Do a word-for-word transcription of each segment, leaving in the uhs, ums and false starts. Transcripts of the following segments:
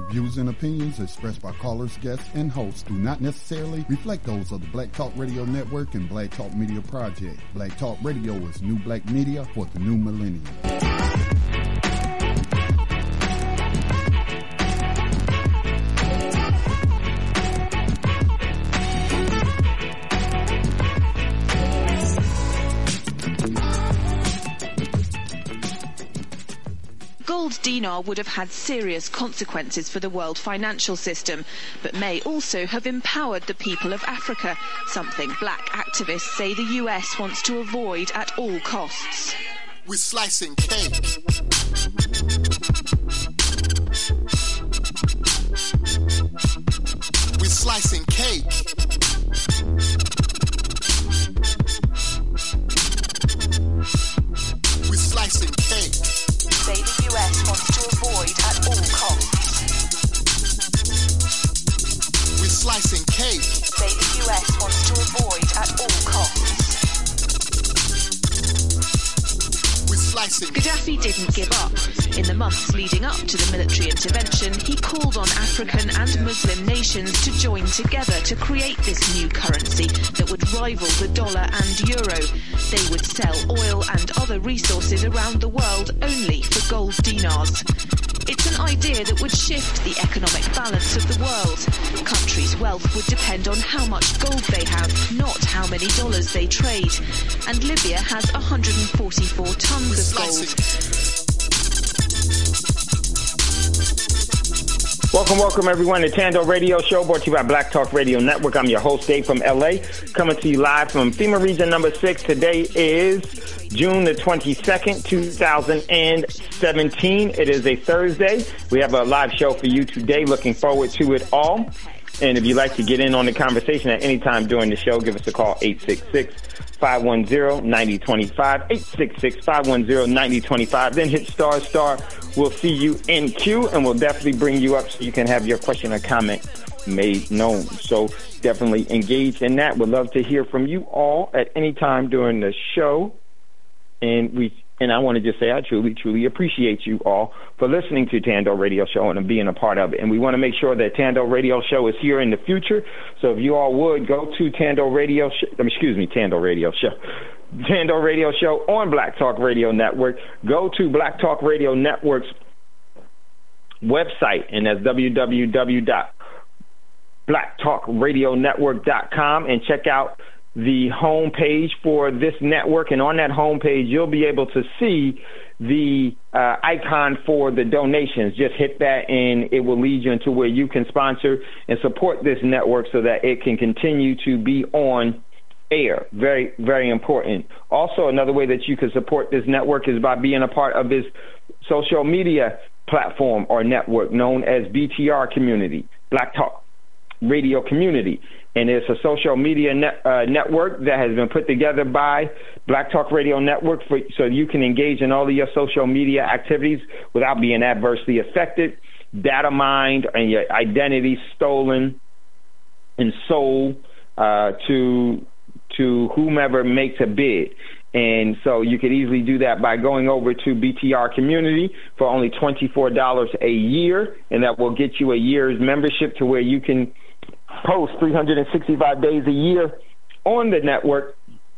views and opinions expressed by callers, guests, and hosts do not necessarily reflect those of the Black Talk Radio Network and Black Talk Media Project. Black Talk Radio is new black media for the new millennium. Gold dinar would have had serious consequences for the world financial system, but may also have empowered the people of Africa, something black activists say the U S wants to avoid at all costs. We're slicing cake. We're slicing cake. We're slicing cake. Say the U S wants to avoid at all costs. We're slicing cake. Say the U S wants to avoid at all costs. We're slicing. Gaddafi didn't give up. In the months leading up to the military intervention, he called on African and Muslim nations to join together to create this new currency that would rival the dollar and euro. They would sell oil and other resources around the world only for gold dinars. It's an idea that would shift the economic balance of the world. Countries' wealth would depend on how much gold they have, not how many dollars they trade. And Libya has one hundred forty-four tons of gold. Welcome, welcome everyone to Tando Radio Show, brought to you by Black Talk Radio Network. I'm your host, Dave from L A, coming to you live from FEMA Region Number six. Today is June the twenty-second, two thousand seventeen. It is a Thursday. We have a live show for you today. Looking forward to it all. And if you'd like to get in on the conversation at any time during the show, give us a call, eight six six, five one zero, nine zero two five, eight six six, five one zero, nine zero two five. Then hit star star. We'll see you in queue, and we'll definitely bring you up so you can have your question or comment made known. So definitely engage in that. We'd love to hear from you all at any time during the show. And we and I want to just say I truly, truly appreciate you all for listening to Tando Radio Show and being a part of it. And we want to make sure that Tando Radio Show is here in the future. So if you all would go to Tando Radio Show, excuse me, Tando Radio Show. Tando Radio Show on Black Talk Radio Network. Go to Black Talk Radio Network's website, and that's w w w dot black talk radio network dot com, and check out the home page for this network. And on that home page, you'll be able to see the uh, icon for the donations. Just hit that, and it will lead you into where you can sponsor and support this network so that it can continue to be on air. Very, very important. Also, another way that you can support this network is by being a part of this social media platform or network known as B T R Community, Black Talk Radio Community. And it's a social media net, uh, network that has been put together by Black Talk Radio Network for, so you can engage in all of your social media activities without being adversely affected, data mined, and your identity stolen and sold uh, to to whomever makes a bid. And so you could easily do that by going over to B T R Community for only twenty-four dollars a year, and that will get you a year's membership to where you can post three hundred sixty-five days a year on the network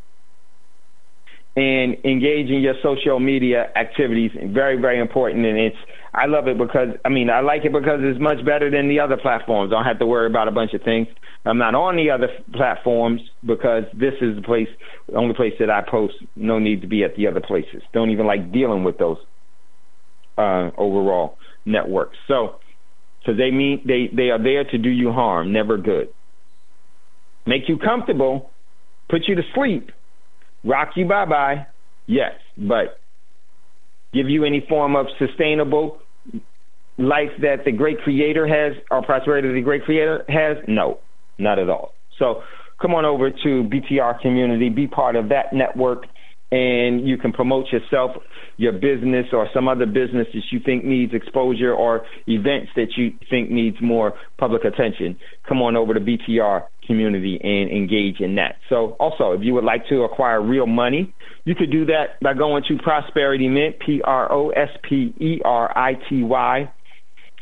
and engage in your social media activities. Very, very important. And it's, I love it because, I mean, I like it because it's much better than the other platforms. I don't have to worry about a bunch of things. I'm not on the other platforms because this is the place, the only place that I post. No need to be at the other places. Don't even like dealing with those uh, overall networks. So, because they mean they, they are there to do you harm, never good. Make you comfortable, put you to sleep, rock you bye-bye, yes, but give you any form of sustainable life that the great creator has, or prosperity that the great creator has, no, not at all. So come on over to B T R Community, be part of that network, and you can promote yourself, your business, or some other business that you think needs exposure or events that you think needs more public attention. Come on over to B T R Community and engage in that. So also, if you would like to acquire real money, you could do that by going to Prosperity Mint, P R O S P E R I T Y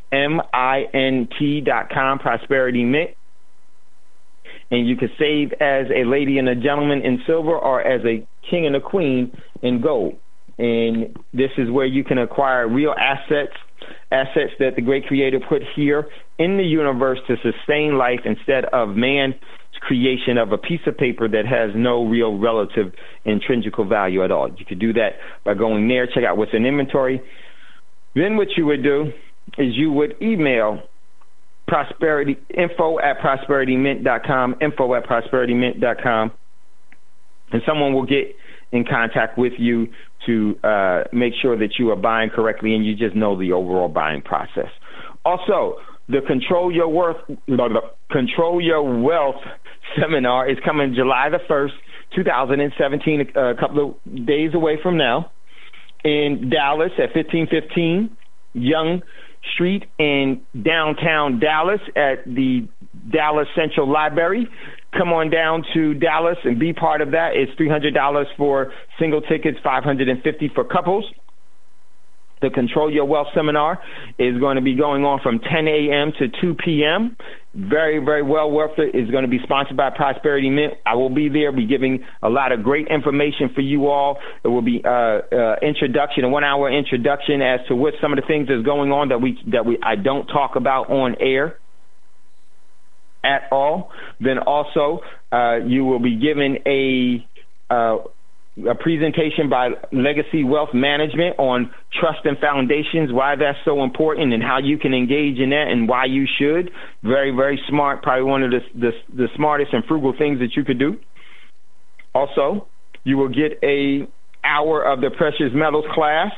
M I N T dot com, Prosperity Mint. And you can save as a lady and a gentleman in silver or as a king and a queen in gold. And this is where you can acquire real assets, assets that the great creator put here in the universe to sustain life instead of man's creation of a piece of paper that has no real relative intrinsic value at all. You could do that by going there, check out what's in inventory. Then what you would do is you would email prosperity info at prosperity mint dot com, info at prosperity mint dot com, and someone will get in contact with you to uh, make sure that you are buying correctly and you just know the overall buying process. Also, the Control Your Worth, Control Your Wealth seminar is coming July the first, two thousand seventeen, a couple of days away from now, in Dallas at fifteen fifteen Young Street in downtown Dallas at the Dallas Central Library. Come on down to Dallas and be part of that. It's three hundred dollars for single tickets, five hundred fifty dollars for couples. The Control Your Wealth seminar is going to be going on from ten a.m. to two p.m. Very, very well worth it. It's going to be sponsored by Prosperity Mint. I will be there, be giving a lot of great information for you all. It will be uh, uh, introduction, a one-hour introduction as to what some of the things that's going on that we that we I don't talk about on air at all. Then also, uh, you will be given a uh, a presentation by Legacy Wealth Management on trust and foundations, why that's so important and how you can engage in that and why you should. Very, very smart, probably one of the, the, the smartest and frugal things that you could do. Also, you will get a hour of the Precious Metals class.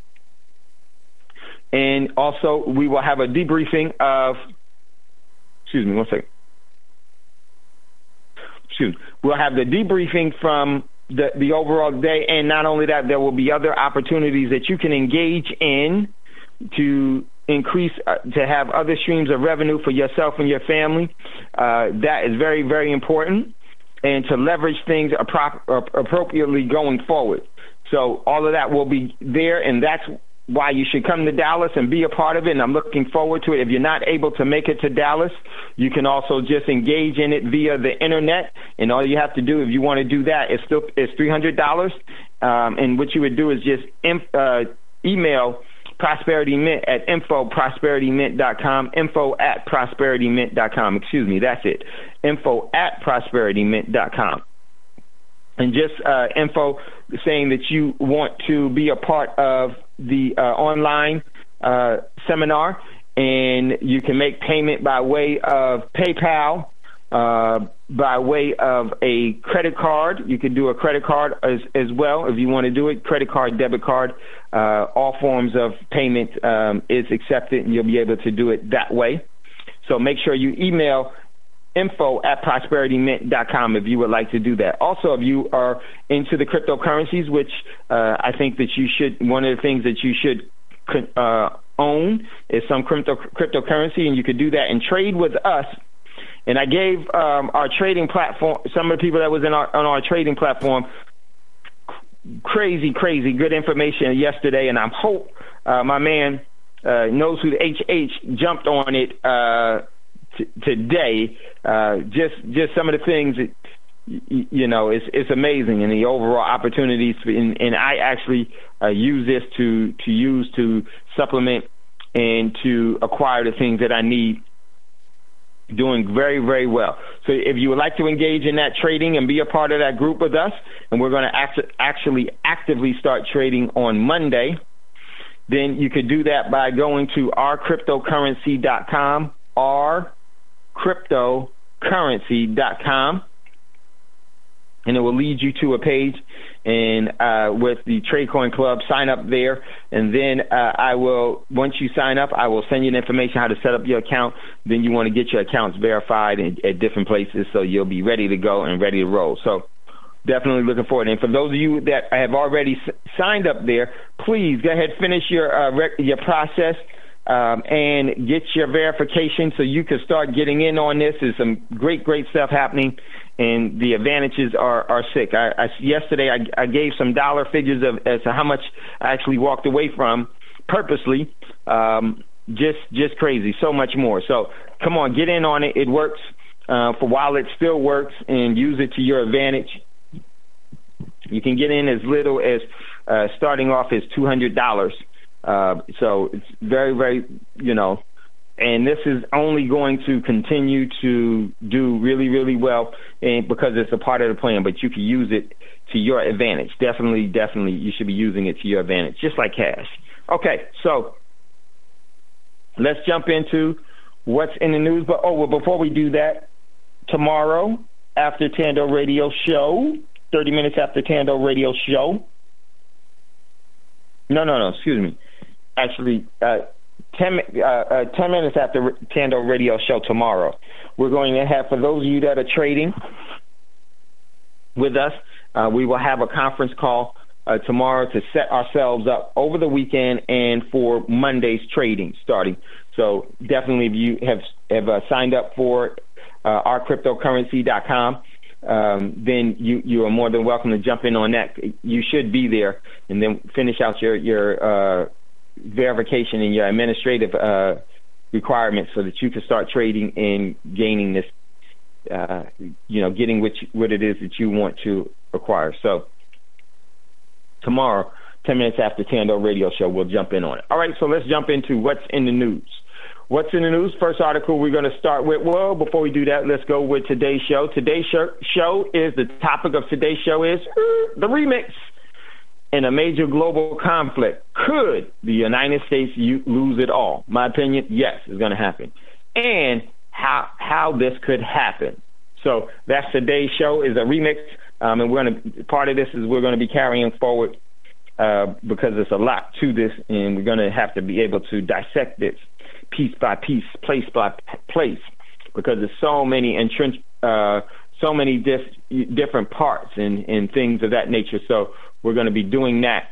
And also, we will have a debriefing of, excuse me, one second. Excuse me. We'll have the debriefing from The, the overall day, and not only that, there will be other opportunities that you can engage in to increase, uh, to have other streams of revenue for yourself and your family. Uh, that is very, very important, and to leverage things appro- appropriately going forward. So all of that will be there, and that's why you should come to Dallas and be a part of it, and I'm looking forward to it. If you're not able to make it to Dallas, you can also just engage in it via the internet, and all you have to do if you want to do that is still is three hundred dollars, um, and what you would do is just inf- uh, email Prosperity Mint at info prosperity mint dot com, info at prosperity mint dot com. Excuse me, that's it, info at prosperity mint dot com. And just uh, info saying that you want to be a part of the uh, online uh, seminar, and you can make payment by way of PayPal, uh, by way of a credit card. You can do a credit card as, as well if you want to do it. Credit card, debit card, uh, all forms of payment um, is accepted, and you'll be able to do it that way. So make sure you email info at prosperity mint dot com if you would like to do that. Also, if you are into the cryptocurrencies, which uh, I think that you should, one of the things that you should uh, own is some crypto cryptocurrency, and you could do that and trade with us. And I gave um, our trading platform, some of the people that was in our, on our trading platform, crazy, crazy good information yesterday, and I hope uh, my man uh, knows who the H H jumped on it uh, t- today. Uh, just, just some of the things that, y- you know, it's, it's amazing, and the overall opportunities. And, and I actually uh, use this to, to use to supplement and to acquire the things that I need. Doing very, very well. So if you would like to engage in that trading and be a part of that group with us, and we're going to act- actually actively start trading on Monday, then you could do that by going to our cryptocurrency dot com, our cryptocurrency dot com, and it will lead you to a page and uh, with the Tradecoin Club. Sign up there, and then uh, I will, once you sign up, I will send you the information how to set up your account. Then you want to get your accounts verified in, at different places, so you'll be ready to go and ready to roll. So definitely looking forward. And for those of you that have already s- signed up there, please go ahead, finish your uh, rec- your process um, and get your verification so you can start getting in on this. There's some great, great stuff happening, and the advantages are, are sick. I, I, yesterday, I, I gave some dollar figures of as to how much I actually walked away from purposely, um, just just crazy, so much more. So come on, get in on it. It works uh, for while it still works, and use it to your advantage. You can get in as little as uh, starting off as two hundred dollars. Uh, so it's very, very, you know, and this is only going to continue to do really, really well, and because it's a part of the plan, but you can use it to your advantage. Definitely, definitely, you should be using it to your advantage, just like cash. Okay, so let's jump into what's in the news. But, oh, well, before we do that, tomorrow after Tando Radio Show, thirty minutes after Tando Radio Show, no, no, no, excuse me. Actually, uh, ten, uh, uh, ten minutes after Tando Radio Show tomorrow, we're going to have, for those of you that are trading with us, uh, we will have a conference call uh, tomorrow to set ourselves up over the weekend and for Monday's trading starting. So definitely, if you have, have uh, signed up for uh, our cryptocurrency dot com, Um, then you, you are more than welcome to jump in on that. You should be there, and then finish out your, your uh, verification and your administrative uh, requirements so that you can start trading and gaining this, uh, you know, getting what, you, what it is that you want to acquire. So tomorrow, ten minutes after Tando Radio Show, we'll jump in on it. All right, so let's jump into what's in the news. What's in the news? First article we're going to start with. Well, before we do that, let's go with today's show. Today's show, show is, the topic of today's show is uh, the remix. In a major global conflict, could the United States lose it all? My opinion, yes, it's going to happen. And how how this could happen. So that's today's show, is a remix. Um, and we're going to, part of this is we're going to be carrying forward uh, because there's a lot to this, and we're going to have to be able to dissect this piece by piece, place by place, because there's so many entrenched, uh, so many dif- different parts and, and things of that nature. So we're going to be doing that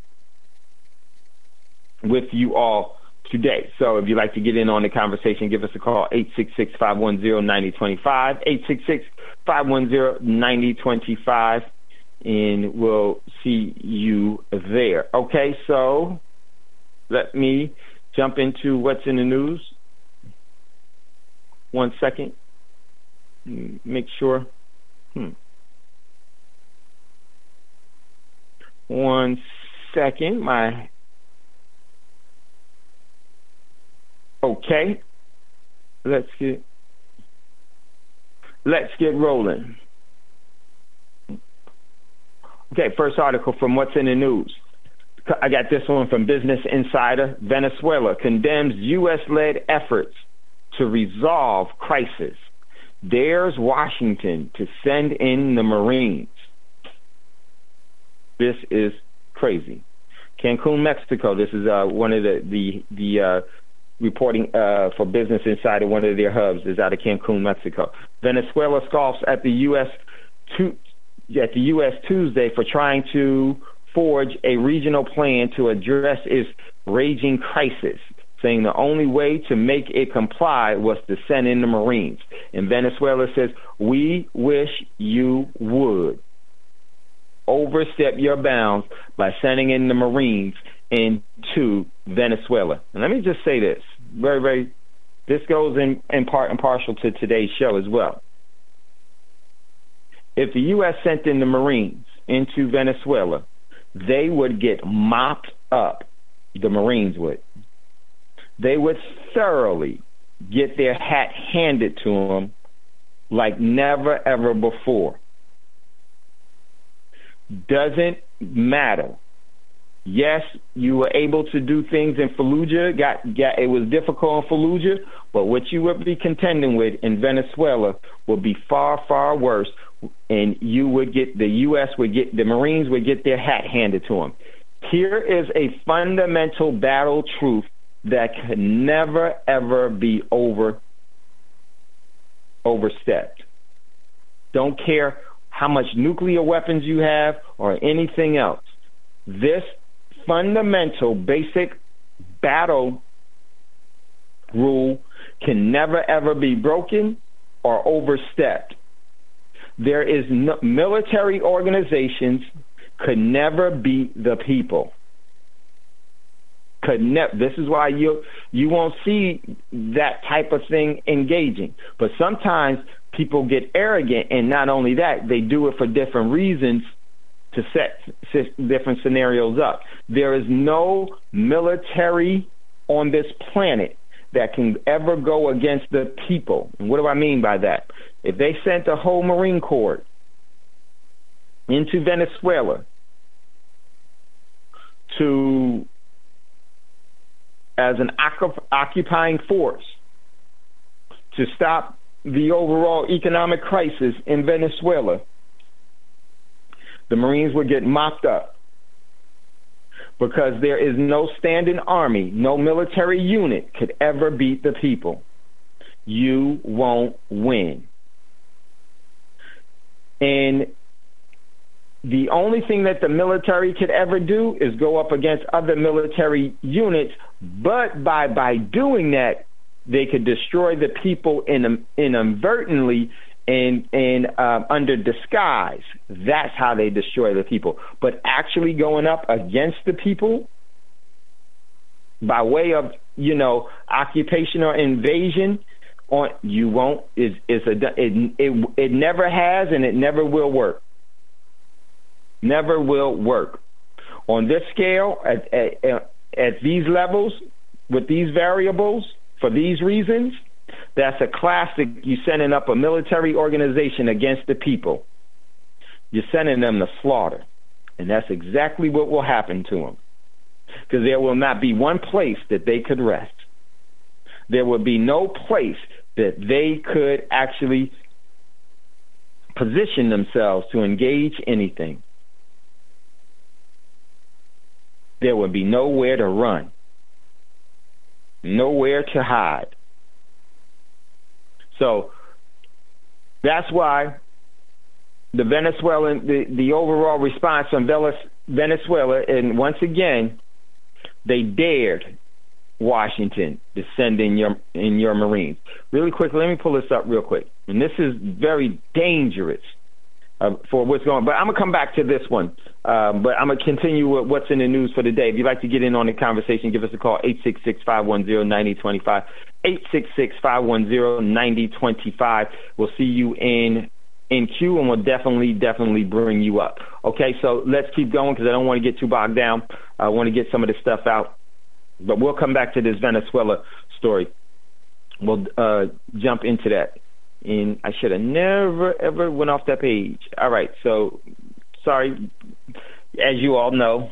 with you all today. So if you'd like to get in on the conversation, give us a call, eight six six, five one zero, nine zero two five, eight six six, five one zero, nine zero two five, and we'll see you there. Okay, so let me jump into what's in the news. One second. Make sure. Hmm. One second. My. Okay. Let's get. Let's get rolling. Okay. First article from what's in the news. I got this one from Business Insider. Venezuela condemns U S-led efforts to resolve crisis. Dares Washington to send in the Marines. This is crazy. Cancun, Mexico. This is uh, one of the the, the uh, reporting uh, for Business Insider. One of their hubs is out of Cancun, Mexico. Venezuela scoffs at the U S to, at the U S Tuesday for trying to forge a regional plan to address its raging crisis, saying the only way to make it comply was to send in the Marines. And Venezuela says, we wish you would overstep your bounds by sending in the Marines into Venezuela. And let me just say this, very, very, this goes in, in part and partial to today's show as well. If the U S sent in the Marines into Venezuela, they would get mopped up. The Marines would. They would thoroughly get their hat handed to them like never, ever before. Doesn't matter. Yes, you were able to do things in Fallujah. Got, got, it was difficult in Fallujah, but what you would be contending with in Venezuela would be far, far worse. And you would get, the U S would get, the Marines would get their hat handed to them. Here is a fundamental battle truth that can never, ever be over, overstepped. Don't care how much nuclear weapons you have or anything else. This fundamental, basic battle rule can never, ever be broken or overstepped. There is no, military organizations could never beat the people. Could ne- this is why you you won't see that type of thing engaging. But sometimes people get arrogant, and not only that, they do it for different reasons to set different scenarios up. There is no military on this planet that can ever go against the people. And what do I mean by that? If they sent a whole Marine Corps into Venezuela to as an occupying force to stop the overall economic crisis in Venezuela, the Marines would get mopped up, because there is no standing army, no military unit could ever beat the people. You won't win. And the only thing that the military could ever do is go up against other military units, but by by doing that, they could destroy the people in, inadvertently and, and uh, under disguise. That's how they destroy the people. But actually going up against the people by way of, you know, occupation or invasion, on you won't. Is is a it, it it never has, and it never will work. Never will work on this scale at at, at these levels with these variables for these reasons. That's a classic. You sending up a military organization against the people. You're sending them to slaughter, and that's exactly what will happen to them. Because there will not be one place that they could rest. There will be no place that they could actually position themselves to engage anything. There will be nowhere to run, nowhere to hide. So that's why the Venezuelan, the, the overall response from Venezuela, and once again, they dared Washington to send in your in your Marines. Really quick, let me pull this up real quick. And this is very dangerous uh, for what's going on. But I'm going to come back to this one. Uh, but I'm going to continue with what's in the news for today. If you'd like to get in on the conversation, give us a call, eight six six, five one zero, nine zero two five, eight six six, five one zero, nine zero two five. We'll see you in in queue, and we'll definitely, definitely bring you up. Okay, so let's keep going because I don't want to get too bogged down. I want to get some of this stuff out. But we'll come back to this Venezuela story. We'll uh, jump into that. And I should have never, ever went off that page. All right, so sorry. As you all know,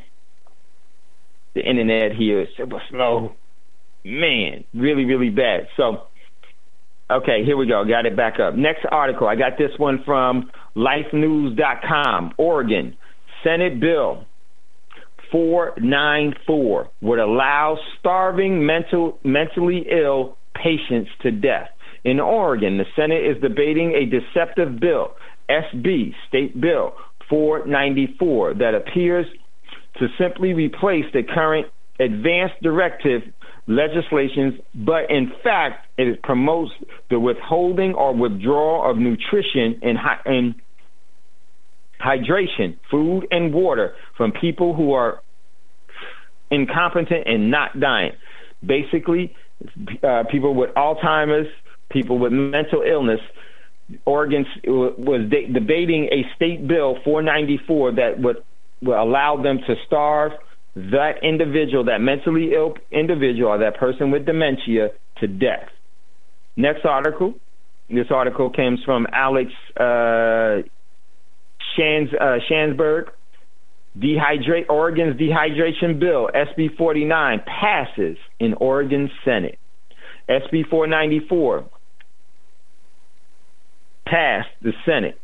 the internet here is super slow. Man, really, really bad. So, okay, here we go. Got it back up. Next article. I got this one from life news dot com. Oregon, Senate bill four ninety-four would allow starving mental, mentally ill patients to death. In Oregon, the Senate is debating a deceptive bill, S B, State Bill four ninety-four, that appears to simply replace the current advanced directive legislation, but in fact, it promotes the withholding or withdrawal of nutrition and, and hydration, food and water from people who are incompetent and not dying. Basically, uh, people with Alzheimer's, people with mental illness. Oregon was de- debating a state bill four ninety-four that would, would allow them to starve that individual, that mentally ill individual, or that person with dementia, to death. Next article. This article comes from Alex uh, Shans, uh, Shansberg. Dehydrate Oregon's dehydration bill, S B forty-nine, passes in Oregon Senate. S B four ninety-four passed the Senate.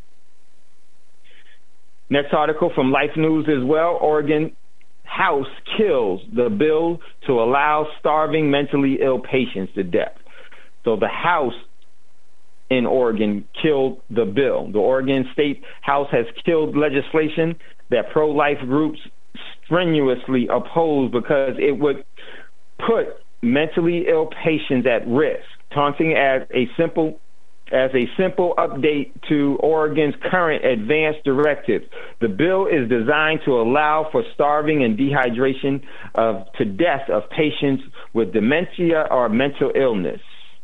Next article from Life News as well. Oregon House kills the bill to allow starving mentally ill patients to death. So the House in Oregon killed the bill. The Oregon State House has killed legislation that pro-life groups strenuously oppose because it would put mentally ill patients at risk, taunting as a simple as a simple update to Oregon's current advanced directives. The bill is designed to allow for starving and dehydration of, to death of patients with dementia or mental illness.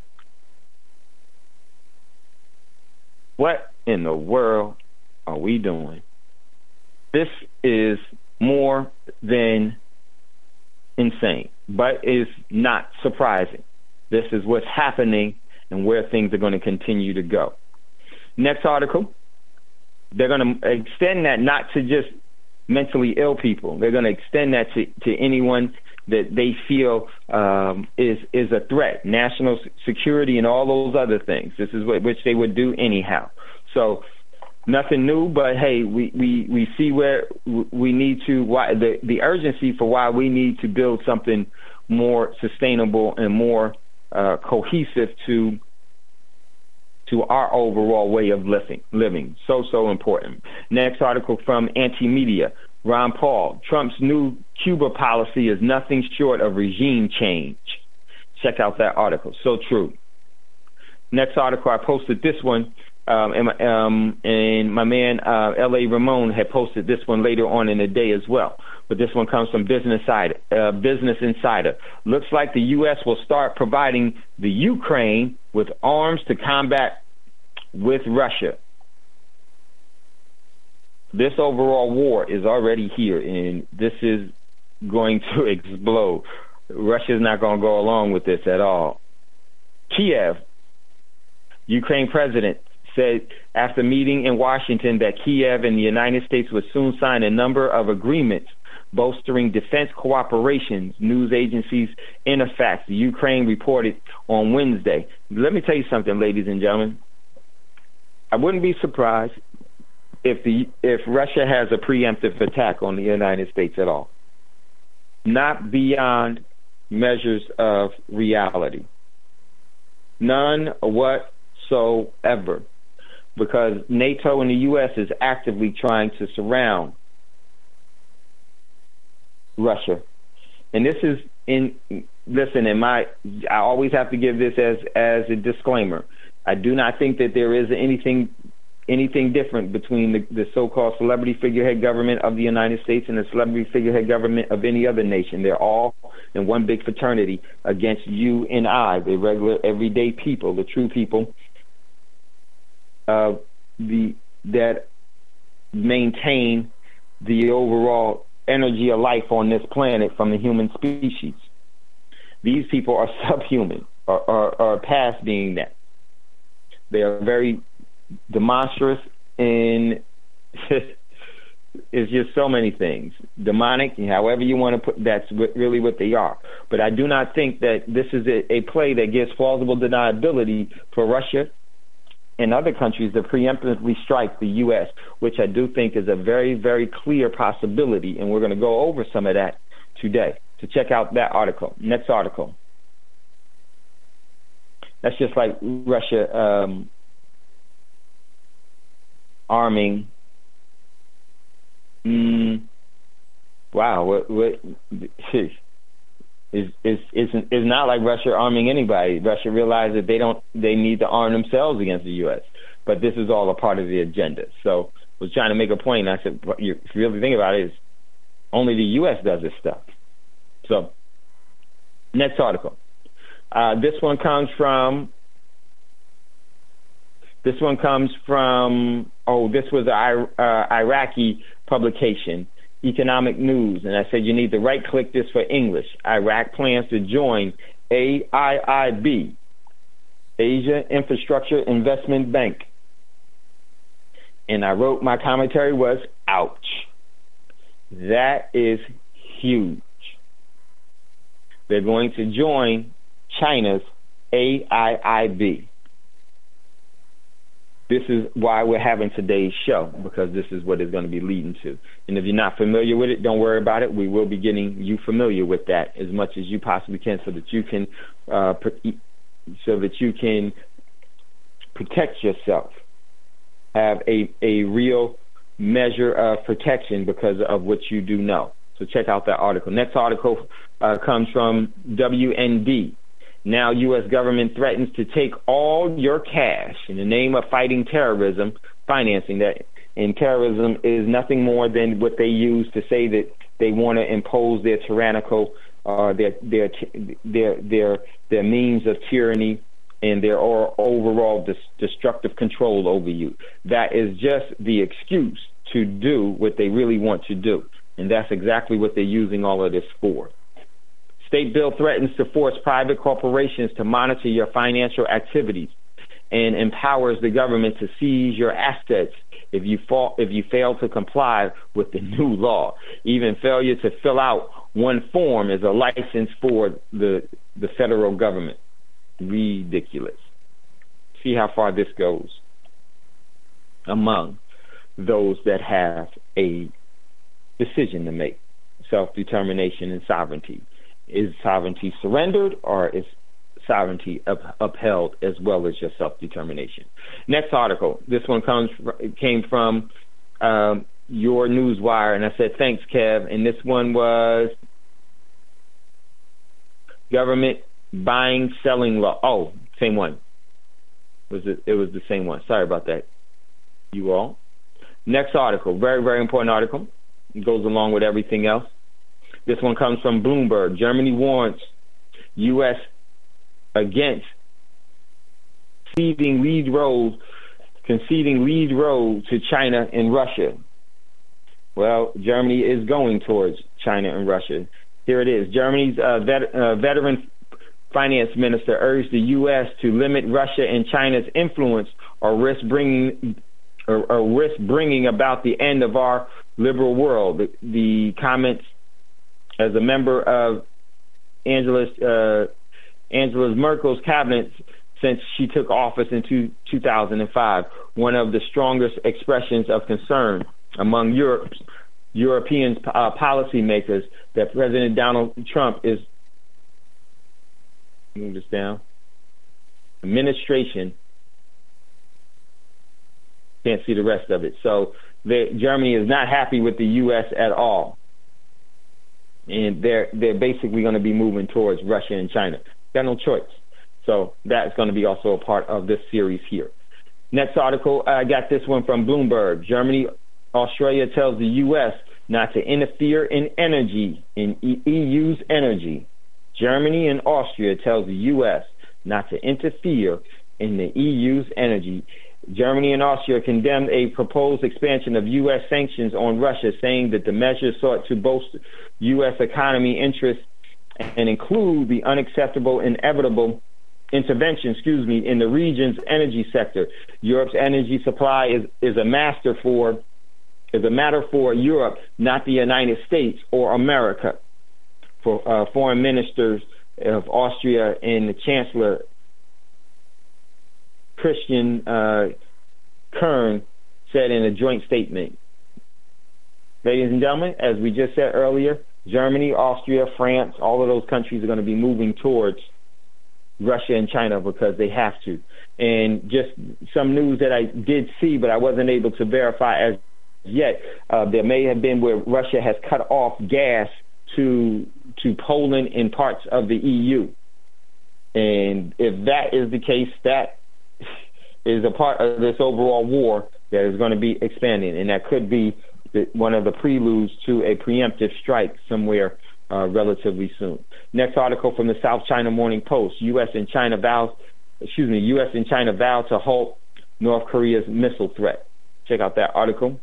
What in the world are we doing? This is more than insane, but is not surprising. This is what's happening and where things are going to continue to go. Next article, they're going to extend that not to just mentally ill people. They're going to extend that to, to anyone that they feel um, is is a threat, national security and all those other things. This is what, which they would do anyhow. So nothing new, but hey, we, we, we see where we need to, why the, the urgency for why we need to build something more sustainable and more uh, cohesive to to our overall way of living. Living. So, so important. Next article from Anti-Media. Ron Paul, Trump's new Cuba policy is nothing short of regime change. Check out that article. So true. Next article, I posted this one, um, and, my, um, and my man uh, L A Ramon had posted this one later on in the day as well. But this one comes from Business Insider. Uh, Business Insider. Looks like the U S will start providing the Ukraine with arms to combat with Russia. This overall war is already here, and this is going to explode. Russia's not going to go along with this at all. Kiev, Ukraine president, said after meeting in Washington that Kiev and the United States would soon sign a number of agreements bolstering defense cooperation, news agencies Interfax, the Ukraine reported on Wednesday. Let me tell you something, ladies and gentlemen. I wouldn't be surprised if the if Russia has a preemptive attack on the United States at all. Not beyond measures of reality. None whatsoever. Because NATO and the U S is actively trying to surround Russia. And this is in listen, in my I always have to give this as as a disclaimer. I do not think that there is anything anything different between the, the so-called celebrity figurehead government of the United States and the celebrity figurehead government of any other nation. They're all in one big fraternity against you and I, the regular, everyday people, the true people, uh, the that maintain the overall energy of life on this planet from the human species. These people are subhuman, or are, are past being that. They are very demonstrous in it's just so many things. Demonic, however you want to put, that's really what they are. But I do not think that this is a, a play that gives plausible deniability for Russia and other countries to preemptively strike the U S, which I do think is a very, very clear possibility, and we're going to go over some of that today. So check out that article. Next article. That's just like Russia um, arming. Mm, wow, what, what is is is is not like Russia arming anybody. Russia realized that they don't they need to arm themselves against the U S. But this is all a part of the agenda. So I was trying to make a point, and I said, if you really think about it, is only the U S does this stuff. So next article. Uh, this one comes from. This one comes from. Oh, this was an uh, Iraqi publication, Economic News, and I said you need to right-click this for English. Iraq plans to join A I I B, Asia Infrastructure Investment Bank, and I wrote my commentary was, ouch. That is huge. They're going to join China's A I I B. This is why we're having today's show, because this is what it's going to be leading to. And if you're not familiar with it, don't worry about it. We will be getting you familiar with that as much as you possibly can, so that you can, uh, so that you can protect yourself, have a a real measure of protection because of what you do know. So check out that article. Next article uh, comes from W N D. Now U S government threatens to take all your cash in the name of fighting terrorism, financing that. And terrorism is nothing more than what they use to say that they want to impose their tyrannical, uh, their their their their their means of tyranny and their overall dis- destructive control over you. That is just the excuse to do what they really want to do, and that's exactly what they're using all of this for. State bill threatens to force private corporations to monitor your financial activities and empowers the government to seize your assets if you fall, if you fail to comply with the new law. Even failure to fill out one form is a license for the the federal government. Ridiculous. See how far this goes among those that have a decision to make, self-determination and sovereignty. Is sovereignty surrendered, or is sovereignty up, upheld as well as your self-determination? Next article. This one comes came from um, your Newswire, and I said, thanks, Kev. And this one was government buying, selling law. Oh, same one. Was it? It was the same one. Sorry about that, you all. Next article. Very, very important article. It goes along with everything else. This one comes from Bloomberg. Germany warns U S against conceding lead role, conceding lead role to China and Russia. Well, Germany is going towards China and Russia. Here it is. Germany's uh, vet, uh, veteran finance minister urged the U S to limit Russia and China's influence or risk bringing or, or risk bringing about the end of our liberal world. The, the comments as a member of Angela's uh, Angela Merkel's cabinet since she took office in two, two thousand five, one of the strongest expressions of concern among Europe's European uh, policymakers that President Donald Trump is, move this down, administration, can't see the rest of it. So the, Germany is not happy with the U S at all. And they're they're basically going to be moving towards Russia and China. Got no choice. So that's going to be also a part of this series here. Next article, I got this one from Bloomberg. Germany, Australia tells the U S not to interfere in energy, in E U's energy. Germany and Austria tells the U S not to interfere in the E U's energy. Germany and Austria condemned a proposed expansion of U S sanctions on Russia, saying that the measure sought to bolster U S economy interests and include the unacceptable, inevitable intervention, excuse me, in the region's energy sector. Europe's energy supply is, is a master for is a matter for Europe, not the United States or America. For uh, foreign ministers of Austria and the Chancellor Christian uh, Kern said in a joint statement. Ladies and gentlemen, as we just said earlier, Germany, Austria, France, all of those countries are going to be moving towards Russia and China because they have to. And just some news that I did see, but I wasn't able to verify as yet, uh, there may have been where Russia has cut off gas to to Poland and parts of the E U. And if that is the case, that is a part of this overall war that is going to be expanding, and that could be the, one of the preludes to a preemptive strike somewhere uh, relatively soon. Next article from the South China Morning Post: U S and China vows, excuse me, U S and China vow to halt North Korea's missile threat. Check out that article.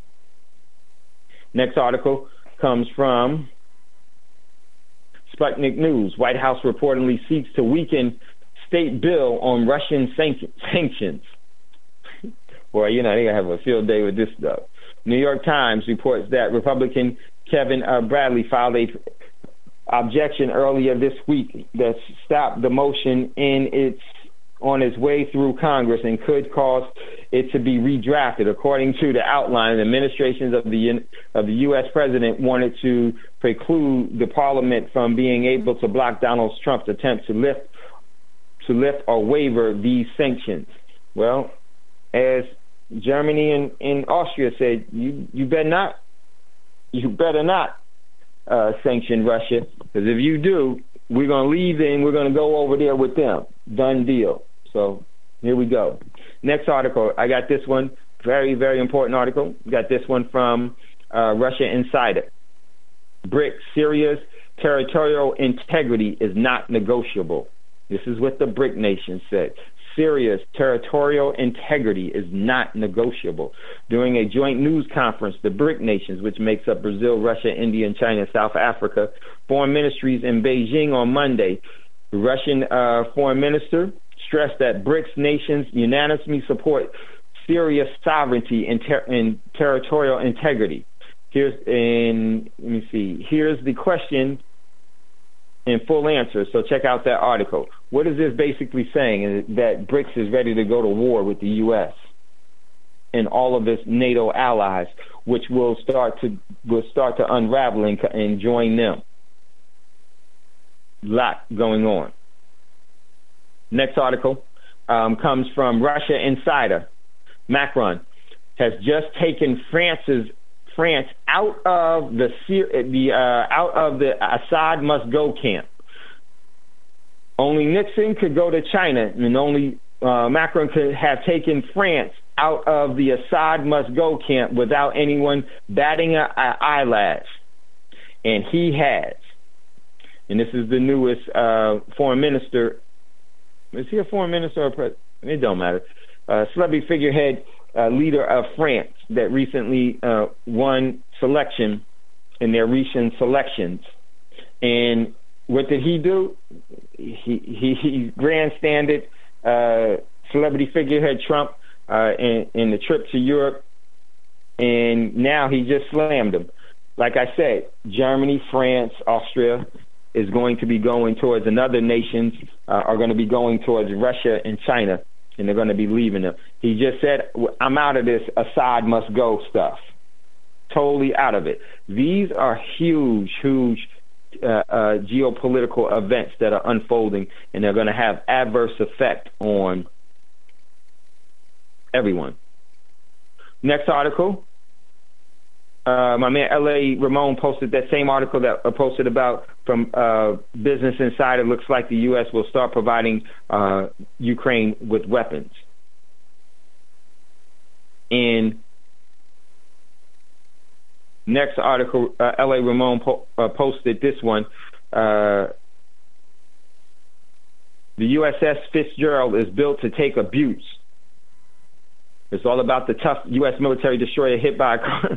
Next article comes from Sputnik News. White House reportedly seeks to weaken state bill on Russian sanctions. Boy, you know, they're going to have a field day with this stuff. New York Times reports that Republican Kevin uh, Bradley filed a objection earlier this week that stopped the motion in its on its way through Congress and could cause it to be redrafted. According to the outline, the administrations of the of the U S president wanted to preclude the parliament from being able to block Donald Trump's attempt to lift to lift or waiver these sanctions. Well, as Germany and, and Austria said, you you better not you better not uh, sanction Russia, because if you do, we're going to leave and we're going to go over there with them. Done deal. So here we go. Next article, I got this one. Very, very important article. Got this one from uh, Russia Insider. BRICS, Syria's territorial integrity is not negotiable. This is what the BRIC nations said. Syria's territorial integrity is not negotiable. During a joint news conference, the BRIC nations, which makes up Brazil, Russia, India, and China, South Africa, foreign ministries in Beijing on Monday, the Russian uh, foreign minister stressed that BRICS nations unanimously support Syria's sovereignty and, ter- and territorial integrity. Here's in let me see. Here's the question in full answer. So check out that article. What is this basically saying? Is that BRICS is ready to go to war with the U S and all of its NATO allies, which will start to will start to unravel and, and join them. Lot going on. Next article um, comes from Russia Insider. Macron has just taken France's France out of the the uh, out of the Assad must go camp. Only Nixon could go to China, and only uh, Macron could have taken France out of the Assad must go camp without anyone batting an eyelash, and he has. And this is the newest uh, foreign minister. Is he a foreign minister or president? It don't matter. Uh, celebrity figurehead. Uh, leader of France that recently uh, won selection in their recent selections. And what did he do? He he, he grandstanded uh, celebrity figurehead Trump uh, in, in the trip to Europe, and now he just slammed him. Like I said, Germany, France, Austria is going to be going towards, and other nations uh, are going to be going towards Russia and China, and they're going to be leaving them. He just said, I'm out of this Assad must go stuff. Totally out of it. These are huge, huge uh, uh, geopolitical events that are unfolding, and they're going to have adverse effect on everyone. Next article. Uh, my man L A Ramon posted that same article that I posted about from uh, Business Insider. Looks like the U S will start providing uh, Ukraine with weapons. And next article, uh, L A Ramon po- uh, posted this one. Uh, the U S S Fitzgerald is built to take abuse. It's all about the tough U S military destroyer hit by a car.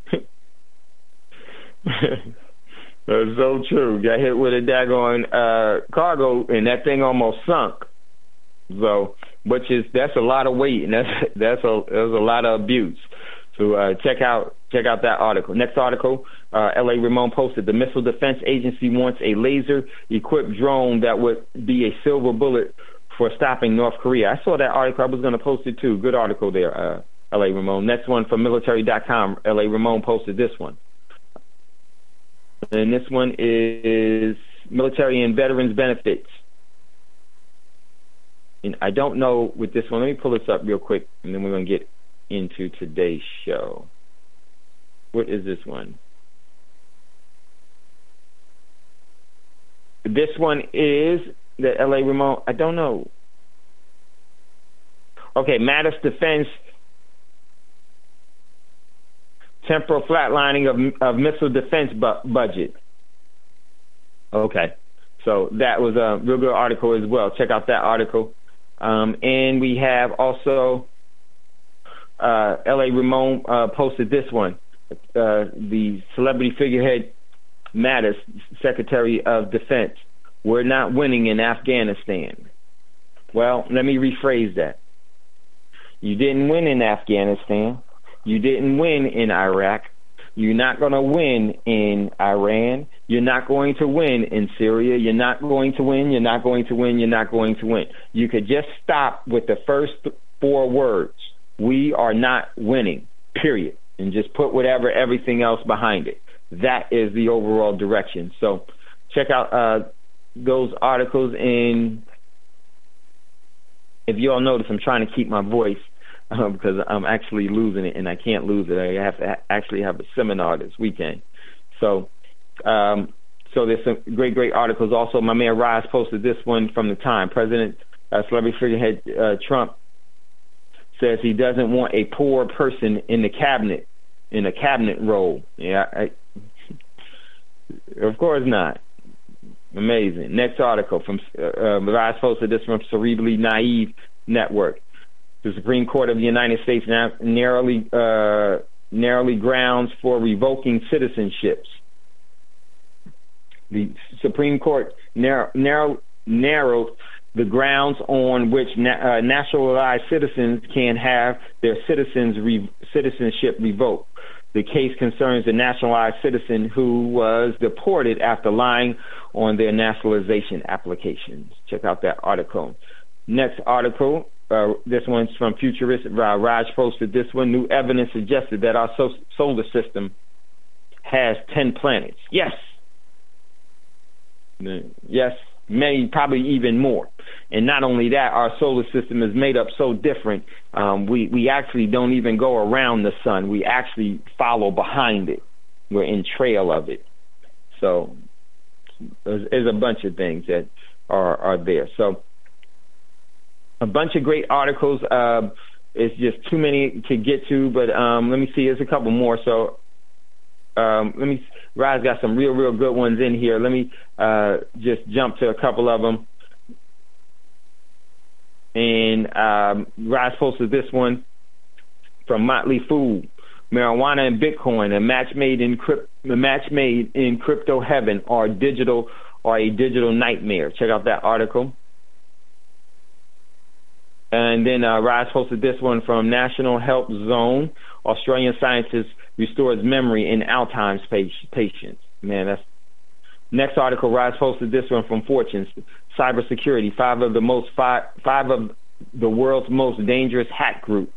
That's so true. Got hit with a daggone uh, cargo, and that thing almost sunk. So, which is that's a lot of weight, and that's that's a that's a lot of abuse. So uh, check out check out that article. Next article, uh, L A Ramon posted: the Missile Defense Agency wants a laser-equipped drone that would be a silver bullet for stopping North Korea. I saw that article. I was going to post it too. Good article there, uh, L A Ramon. Next one from military dot com. L A Ramon posted this one. And this one is military and veterans benefits. And I don't know with this one. Let me pull this up real quick, and then we're going to get into today's show. What is this one? This one is the L A Ramon. I don't know. Okay, Mattis Defense. Temporal flatlining of, of missile defense bu- budget. Okay. So that was a real good article as well. Check out that article. Um, and we have also uh, L A Ramon uh, posted this one. Uh, the celebrity figurehead Mattis, Secretary of Defense. We're not winning in Afghanistan. Well, let me rephrase that. You didn't win in Afghanistan. You didn't win in Iraq. You're not going to win in Iran. You're not going to win in Syria. You're not going to win. You're not going to win. You're not going to win. You could just stop with the first four words. We are not winning, period. And just put whatever, everything else behind it. That is the overall direction. So check out uh, those articles. And if you all notice, I'm trying to keep my voice. Um, because I'm actually losing it, and I can't lose it. I have to ha- actually have a seminar this weekend. So um, so there's some great, great articles. Also, my man Rise posted this one from the Time. President, uh, celebrity figurehead uh, Trump says he doesn't want a poor person in the cabinet, in a cabinet role. Yeah, I, of course not. Amazing. Next article from uh, Rise posted this from Cerebrally Naive Network. The Supreme Court of the United States now narrowly uh, narrowly grounds for revoking citizenships. The Supreme Court narrow, narrow, narrowed the grounds on which na- uh, naturalized citizens can have their citizens re- citizenship revoked. The case concerns a naturalized citizen who was deported after lying on their naturalization applications. Check out that article. Next article, uh, this one's from Futurist. Uh, Raj posted this one. New evidence suggested that our so- solar system has ten planets. Yes. Yes, many, probably even more. And not only that, our solar system is made up so different. Um, we, we actually don't even go around the sun. We actually follow behind it. We're in trail of it. So there's, there's a bunch of things that are, are there. So a bunch of great articles. Uh, it's just too many to get to, but um, let me see. There's a couple more. So um, let me. Rise got some real, real good ones in here. Let me uh, just jump to a couple of them. And um, Rise posted this one from Motley Fool. Marijuana and Bitcoin, a match made in crypt, a match made in crypto heaven, or digital, or a digital nightmare. Check out that article. And then uh, Rise posted this one from National Health Zone. Australian scientists restores memory in Alzheimer's patients. Man, that's next article. Rise posted this one from Fortune. Cybersecurity: five of the most five five of the world's most dangerous hack groups.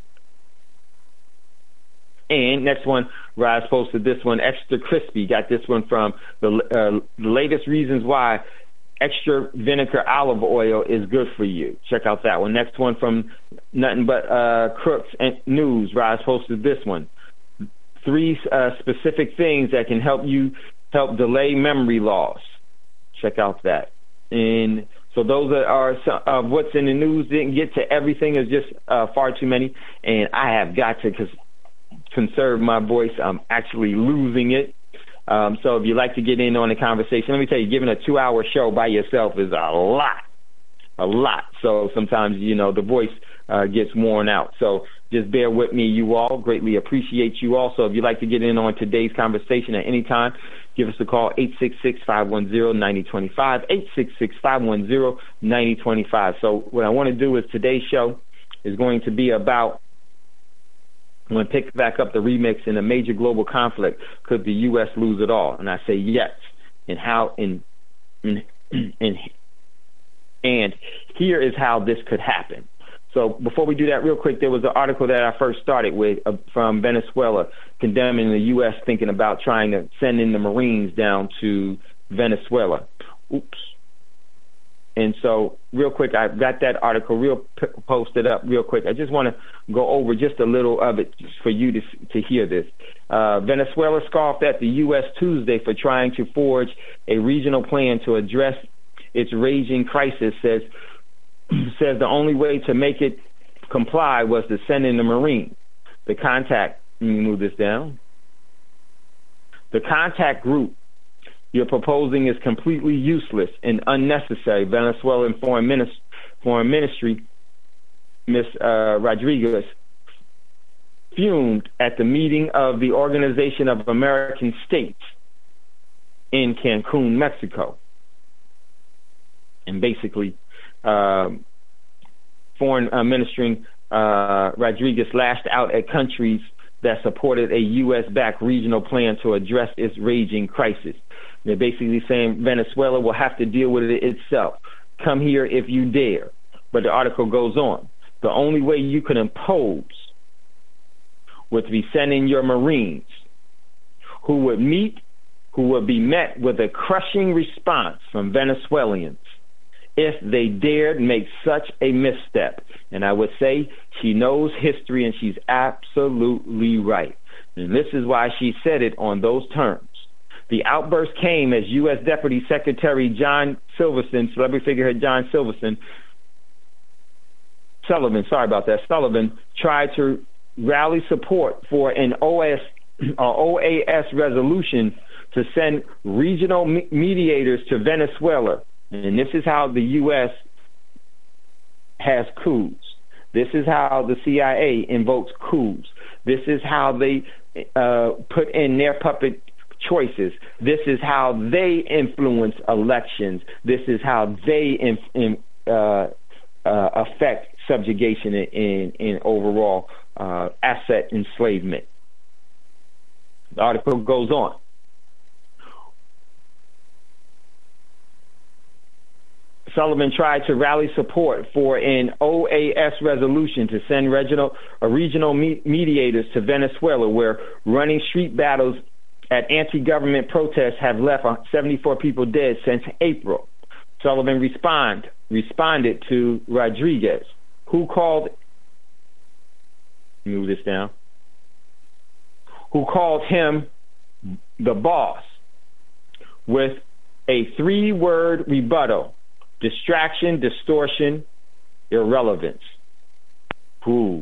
And next one, Rise posted this one. Extra crispy. Got this one from the, uh, the latest reasons why extra vinegar olive oil is good for you. Check out that one. Next one from Nothing But uh, Crooks and News. Rise posted this one. Three uh, specific things that can help you help delay memory loss. Check out that. And so those are some of uh, what's in the news. Didn't get to everything. It's just uh, far too many. And I have got to cause conserve my voice. I'm actually losing it. Um, so if you'd like to get in on the conversation, let me tell you, giving a two-hour show by yourself is a lot, a lot. So sometimes, you know, the voice uh, gets worn out. So just bear with me, you all. Greatly appreciate you all. So if you'd like to get in on today's conversation at any time, give us a call, eight six six, five one zero, nine zero two five, eight six six, five one zero, nine zero two five. So what I want to do is today's show is going to be about, I'm going to pick back up the remix in a major global conflict. Could the U S lose it all? And I say yes. And how? In, in, in, and here is how this could happen. So before we do that, real quick, there was an article that I first started with uh, from Venezuela condemning the U S thinking about trying to send in the Marines down to Venezuela. Oops. And so real quick, I've got that article real p- posted up real quick. I just want to go over just a little of it for you to to hear this. Uh, Venezuela scoffed at the U S Tuesday for trying to forge a regional plan to address its raging crisis, says says the only way to make it comply was to send in the Marines. The contact, let me move this down. The contact group you're proposing is completely useless and unnecessary. Venezuelan Foreign, Ministry, Foreign Ministry, Miz Uh, Rodriguez, fumed at the meeting of the Organization of American States in Cancun, Mexico. And basically, uh, Foreign uh, Ministry uh, Rodriguez lashed out at countries that supported a U S-backed regional plan to address its raging crisis. They're basically saying Venezuela will have to deal with it itself. Come here if you dare. But the article goes on. The only way you can impose would be sending your Marines, who would meet, who would be met with a crushing response from Venezuelans if they dared make such a misstep. And I would say she knows history, and she's absolutely right. And this is why she said it on those terms. The outburst came as U S Deputy Secretary John Silverson, celebrity figurehead John Silverson, Sullivan, sorry about that, Sullivan, tried to rally support for an O S, uh, O A S resolution to send regional me- mediators to Venezuela. And this is how the U S has coups. This is how the C I A invokes coups. This is how they uh, put in their puppet choices. This is how they influence elections. This is how they in, in, uh, uh, affect subjugation in, in, in overall uh, asset enslavement. The article goes on. Sullivan tried to rally support for an O A S resolution to send regional, uh, regional me- mediators to Venezuela, where running street battles at anti-government protests have left seventy-four people dead since April. Sullivan respond, responded to Rodriguez, who called, move this down, who called him the boss, with a three-word rebuttal: distraction, distortion, irrelevance. Who?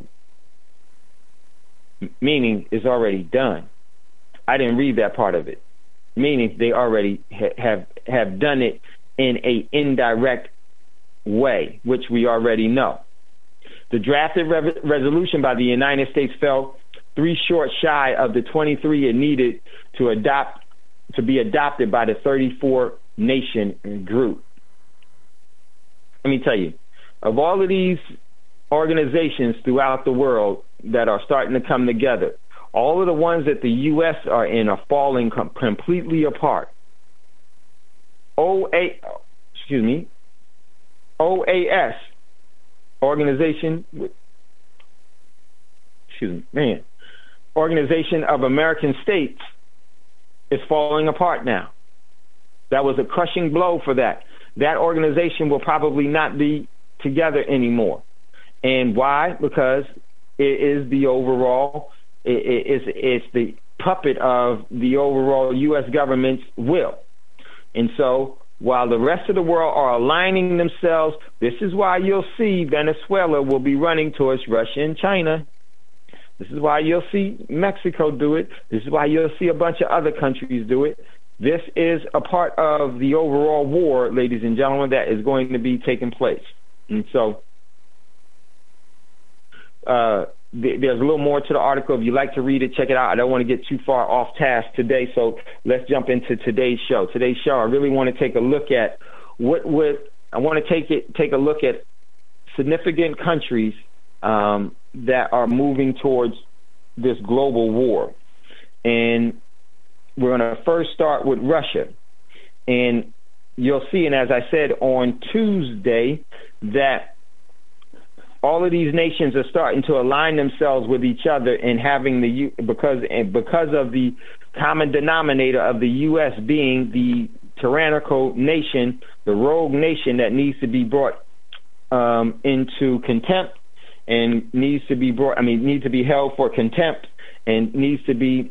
Meaning it's already done. I didn't read that part of it. Meaning they already ha- have have done it in a indirect way, which we already know. The drafted re- resolution by the United States fell three short shy of the twenty-three it needed to adopt to be adopted by the thirty-four nation group. Let me tell you, of all of these organizations throughout the world that are starting to come together, all of the ones that the U S are in are falling com- completely apart. O A, excuse me, O A S organization, excuse me, man, Organization of American States is falling apart now. That was a crushing blow for that. That organization will probably not be together anymore. And why? Because it is the overall, it, it, it's, it's the puppet of the overall U S government's will. And so while the rest of the world are aligning themselves, this is why you'll see Venezuela will be running towards Russia and China. This is why you'll see Mexico do it. This is why you'll see a bunch of other countries do it. This is a part of the overall war, ladies and gentlemen, that is going to be taking place. And so uh, th- there's a little more to the article. If you'd like to read it, check it out. I don't want to get too far off task today, so let's jump into today's show. Today's show, I really want to take a look at what would I want to take it take a look at significant countries um, that are moving towards this global war. And we're going to first start with Russia. And you'll see, and as I said on Tuesday, that all of these nations are starting to align themselves with each other and having the U because and because of the common denominator of the U S being the tyrannical nation, the rogue nation that needs to be brought um, into contempt and needs to be brought, I mean, needs to be held for contempt and needs to be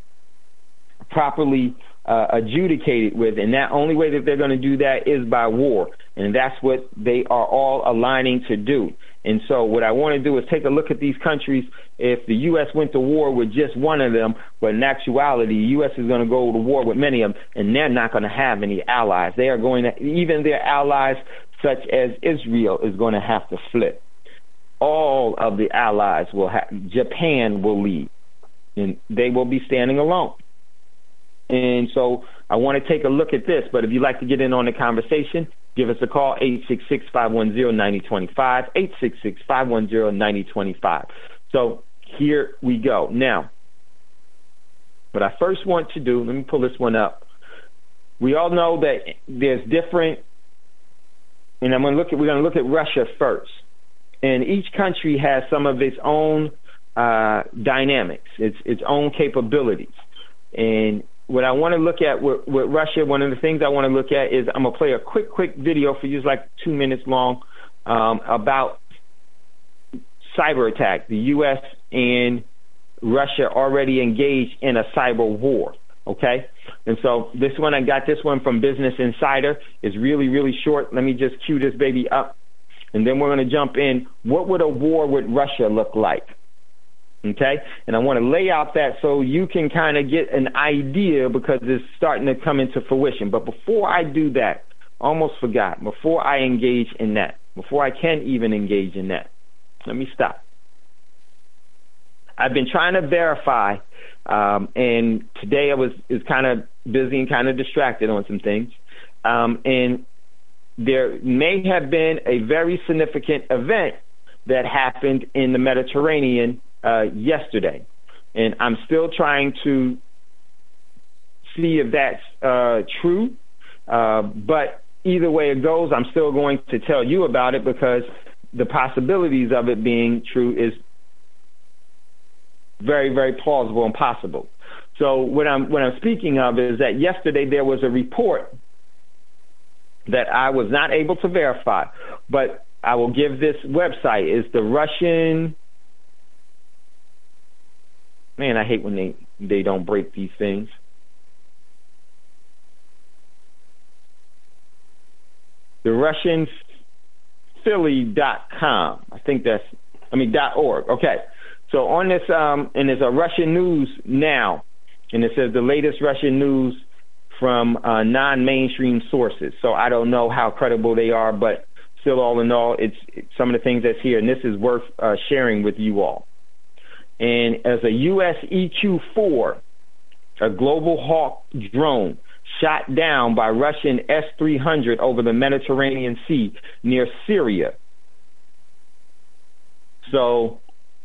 properly uh, adjudicated with. And that only way that they're going to do that is by war. And that's what they are all aligning to do. And so what I want to do is take a look at these countries. If the U S went to war with just one of them, but in actuality, the U S is going to go to war with many of them, and they're not going to have any allies. They are going to, even their allies, such as Israel, is going to have to flip. All of the allies will have, Japan will lead, and they will be standing alone. And so I want to take a look at this, but if you'd like to get in on the conversation, give us a call, eight six six, five one zero, nine zero two five, eight six six, five one zero, nine zero two five. So here we go. Now, what I first want to do, let me pull this one up. We all know that there's different, and I'm going to look at, we're going to look at Russia first. And each country has some of its own uh, dynamics, its its own capabilities. And what I want to look at with, with Russia, one of the things I want to look at is I'm going to play a quick, quick video for you. It's like two minutes long um, about cyber attack. The U S and Russia already engaged in a cyber war. Okay? And so this one, I got this one from Business Insider. It's really, really short. Let me just cue this baby up. And then we're going to jump in. What would a war with Russia look like? Okay? And I want to lay out that so you can kind of get an idea because it's starting to come into fruition. But before I do that, almost forgot, before I engage in that, before I can even engage in that, let me stop. I've been trying to verify, um, and today I was is kind of busy and kind of distracted on some things. Um, and there may have been a very significant event that happened in the Mediterranean uh, yesterday. And I'm still trying to see if that's uh, true. Uh, but either way it goes, I'm still going to tell you about it because the possibilities of it being true is very, very plausible and possible. So what I'm what I'm speaking of is that yesterday there was a report that I was not able to verify, but I will give this website. It's the Russian. Man, I hate when they, they don't break these things. The Russian Philly dot com. I think that's, I mean, dot org. Okay. So on this, um, and there's a Russian News Now, and it says the latest Russian news from uh, non-mainstream sources. So I don't know how credible they are, but still, all in all, it's, it's some of the things that's here, and this is worth uh, sharing with you all. And as a U S E Q four, a Global Hawk drone, shot down by Russian S three hundred over the Mediterranean Sea near Syria. So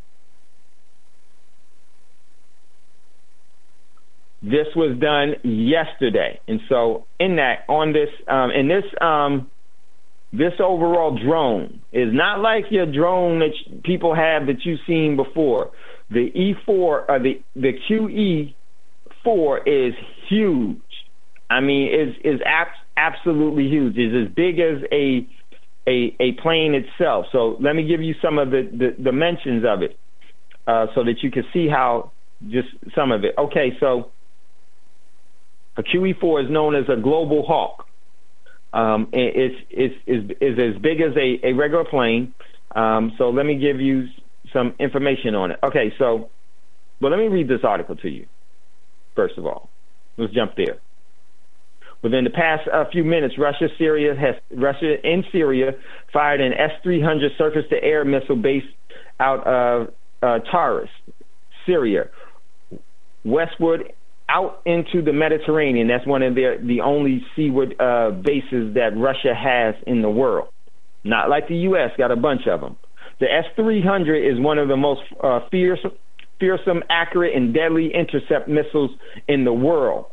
this was done yesterday. And so in that, on this, um, in this, um, this overall drone is not like your drone that people have that you've seen before. The E four, or the, the Q E four is huge. I mean, is is ab- absolutely huge. It's as big as a, a a plane itself. So let me give you some of the, the dimensions of it uh, so that you can see how just some of it. Okay, so a Q E four is known as a Global Hawk. Um, it's, it's, it's, it's as big as a, a regular plane. Um, so let me give you some information on it. Okay, so, well, let me read this article to you, first of all. Let's jump there. Within the past uh, few minutes, Russia, Syria has Russia in Syria fired an S three hundred surface-to-air missile based out of uh, Taurus, Syria, westward out into the Mediterranean. That's one of their the only seaward uh, bases that Russia has in the world. Not like the U S, got a bunch of them. The S three hundred is one of the most uh, fierce, fearsome, accurate, and deadly intercept missiles in the world.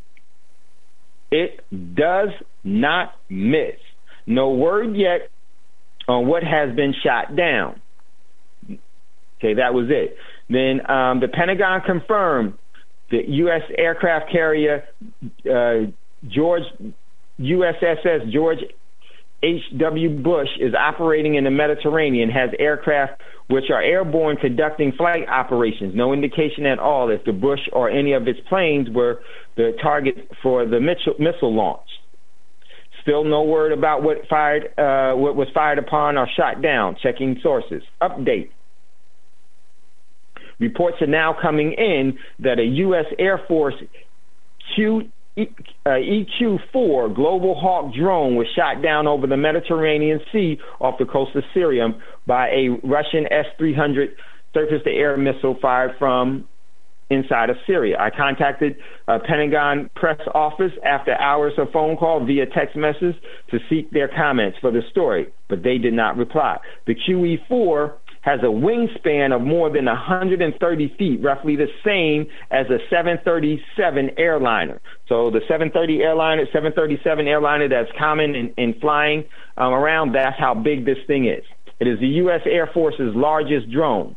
It does not miss. No word yet on what has been shot down. Okay, that was it. Then um, the Pentagon confirmed the U S aircraft carrier uh, George U S S George H W Bush is operating in the Mediterranean, has aircraft which are airborne conducting flight operations. No indication at all if the Bush or any of its planes were the target for the missile launch. Still no word about what fired, uh, what was fired upon or shot down. Checking sources. Update. Reports are now coming in that a U S Air Force Q, uh, E Q four Global Hawk drone was shot down over the Mediterranean Sea off the coast of Syria by a Russian S three hundred surface-to-air missile fired from inside of Syria. I contacted a Pentagon press office after hours of phone call via text message to seek their comments for the story, but they did not reply. The Q E four has a wingspan of more than one hundred thirty feet, roughly the same as a seven thirty-seven airliner. So the seven thirty airliner, seven thirty-seven airliner that's common in, in flying um, around, that's how big this thing is. It is the U S Air Force's largest drone.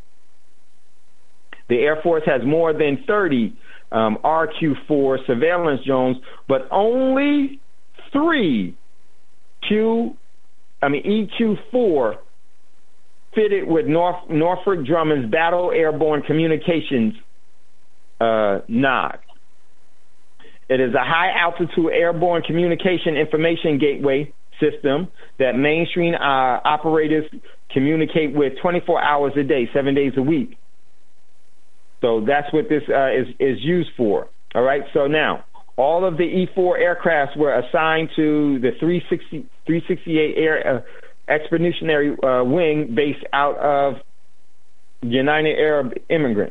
The Air Force has more than thirty um, R Q four surveillance drones, but only three Q, I mean E Q four fitted with North, Northrop Grumman's Battle Airborne Communications uh, nod. It is a high-altitude airborne communication information gateway system that mainstream uh, operators communicate with twenty-four hours a day, seven days a week. So that's what this uh, is, is used for. All right, so now all of the E four aircrafts were assigned to the three sixty-eight Air uh, Expeditionary uh, Wing based out of United Arab Emirates.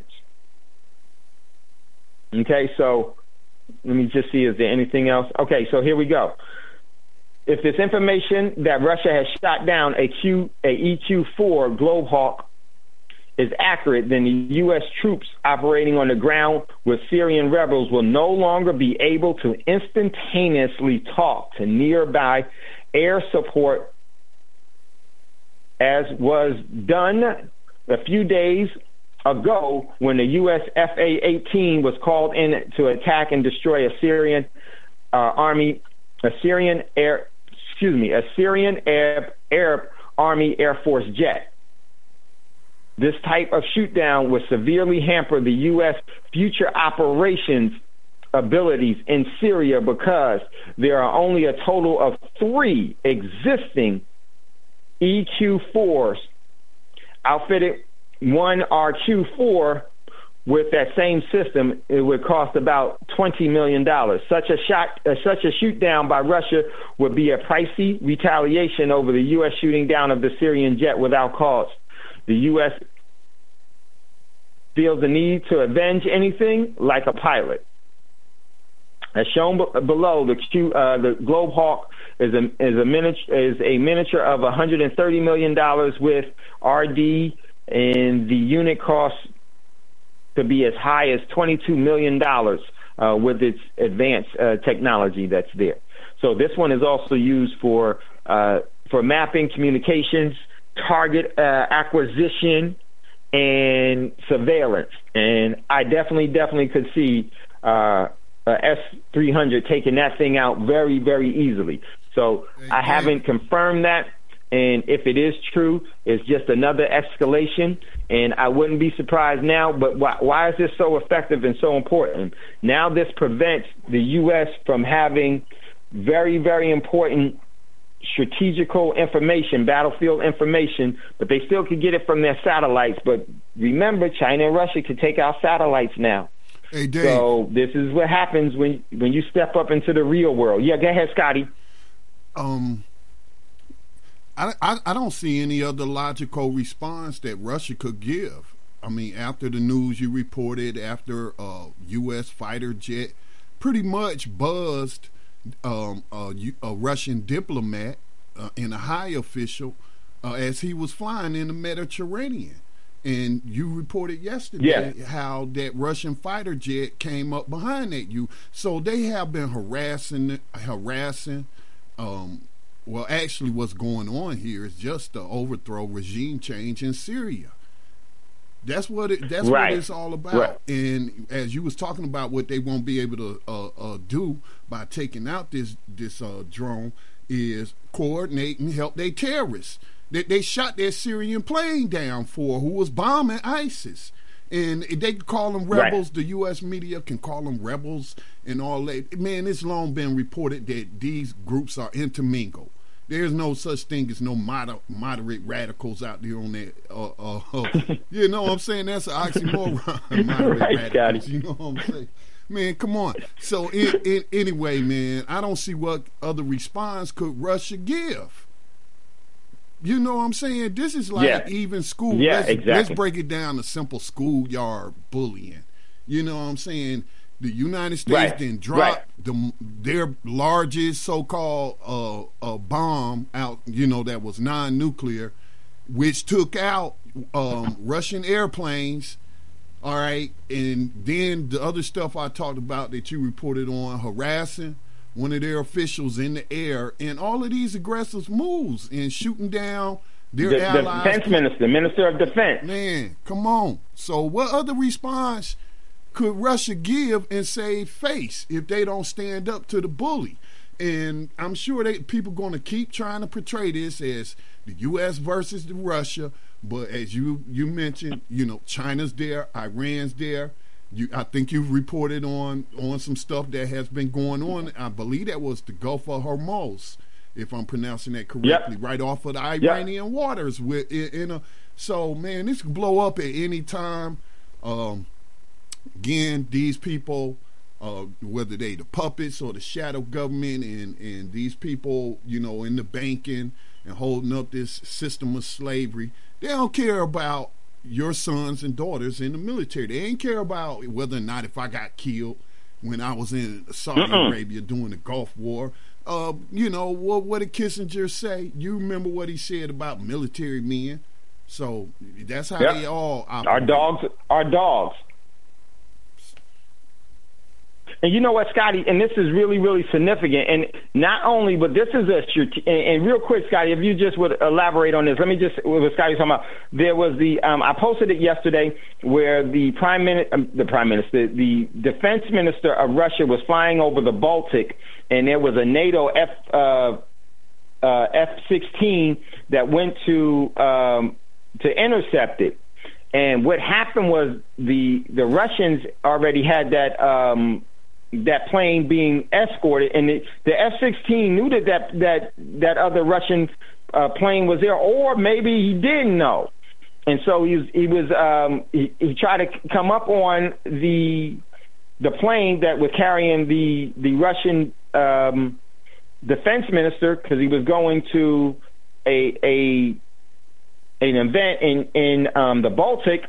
Okay, so let me just see, is there anything else? Okay, so here we go. If this information that Russia has shot down a Q, a E Q four Globehawk is accurate, then the U S troops operating on the ground with Syrian rebels will no longer be able to instantaneously talk to nearby air support, as was done a few days ago when the U S F A eighteen was called in to attack and destroy a Syrian uh, army, a Syrian air, excuse me, a Syrian Arab, Arab Army Air Force jet. This type of shoot-down would severely hamper the U S future operations abilities in Syria because there are only a total of three existing E Q fours outfitted. One R Q four with that same system, it would cost about twenty million dollars. Such a shot, uh, such a shoot down by Russia would be a pricey retaliation over the U S shooting down of the Syrian jet without cause. The U S feels the need to avenge anything like a pilot. As shown b- below, the Q, uh, the Globehawk is a is a miniature is a miniature of one hundred thirty million dollars with R D, and the unit cost to be as high as twenty-two million dollars uh, with its advanced uh, technology that's there. So this one is also used for uh, for mapping, communications, target uh, acquisition, and surveillance. And I definitely, definitely could see uh, uh, S three hundred taking that thing out very, very easily. So hey, I haven't confirmed that. And if it is true, it's just another escalation. And I wouldn't be surprised now. But why, why is this so effective and so important? Now this prevents the U S from having very, very important strategical information, battlefield information, but they still could get it from their satellites. But remember, China and Russia could take our satellites now. Hey, Dave. So this is what happens when when you step up into the real world. Yeah, go ahead, Scotty. Um, I, I, I don't see any other logical response that Russia could give. I mean, after the news you reported, after a U S fighter jet pretty much buzzed um, a, a Russian diplomat uh, and a high official uh, as he was flying in the Mediterranean. And you reported yesterday yeah. how that Russian fighter jet came up behind that you. So they have been harassing, harassing. Um, well, actually, what's going on here is just the overthrow, regime change in Syria. That's what it. That's right. what it's all about. Right. And as you was talking about, what they won't be able to uh, uh, do by taking out this this uh, drone is coordinate and help their terrorists. They, they shot their Syrian plane down for who was bombing ISIS. And they can call them rebels. Right. The U S media can call them rebels and all that. Man, it's long been reported that these groups are intermingled. There's no such thing as no moder- moderate radicals out there on that. Uh, uh, uh, you know what I'm saying? That's an oxymoron. Moderate right, radicals. You know what I'm saying? Man, come on. So in, in, anyway, man, I don't see what other response could Russia give. You know what I'm saying? This is like yeah. even school. Yeah, let's, exactly. Let's break it down to simple schoolyard bullying. You know what I'm saying? The United States right. then dropped right. the, their largest so-called uh, uh, bomb out, you know, that was non-nuclear, which took out um, Russian airplanes. All right. And then the other stuff I talked about that you reported on, harassing one of their officials in the air, and all of these aggressive moves and shooting down their the, allies. The defense minister, minister of defense. Man, come on. So what other response could Russia give and save face if they don't stand up to the bully? And I'm sure they people going to keep trying to portray this as the U S versus the Russia, but as you, you mentioned, you know, China's there, Iran's there, You, I think you've reported on on some stuff that has been going on. I believe that was the Gulf of Hormuz, if I'm pronouncing that correctly, yep. right off of the Iranian yep. waters. With in, in a so man, this can blow up at any time. Um, again, these people, uh, whether they the puppets or the shadow government, and and these people, you know, in the banking and holding up this system of slavery, they don't care about your sons and daughters in the military. They ain't care about whether or not if I got killed when I was in Saudi Mm-mm. Arabia during the Gulf War. Uh, you know, what, what did Kissinger say? You remember what he said about military men. So that's how yep. they all operate. Our dogs are dogs. And you know what, Scotty, and this is really, really significant. And not only, but this is a, and, and real quick, Scotty, if you just would elaborate on this, let me just, what Scotty was talking about, there was the, um, I posted it yesterday where the prime minister, um, the prime minister, the defense minister of Russia was flying over the Baltic, and there was a NATO F, uh, uh, F sixteen that went to, um, to intercept it. And what happened was the, the Russians already had that, um, that plane being escorted, and the, the F sixteen knew that that that, that other Russian uh, plane was there, or maybe he didn't know, and so he was he was um, he, he tried to come up on the the plane that was carrying the the Russian um, defense minister, because he was going to a a an event in in um, the Baltic,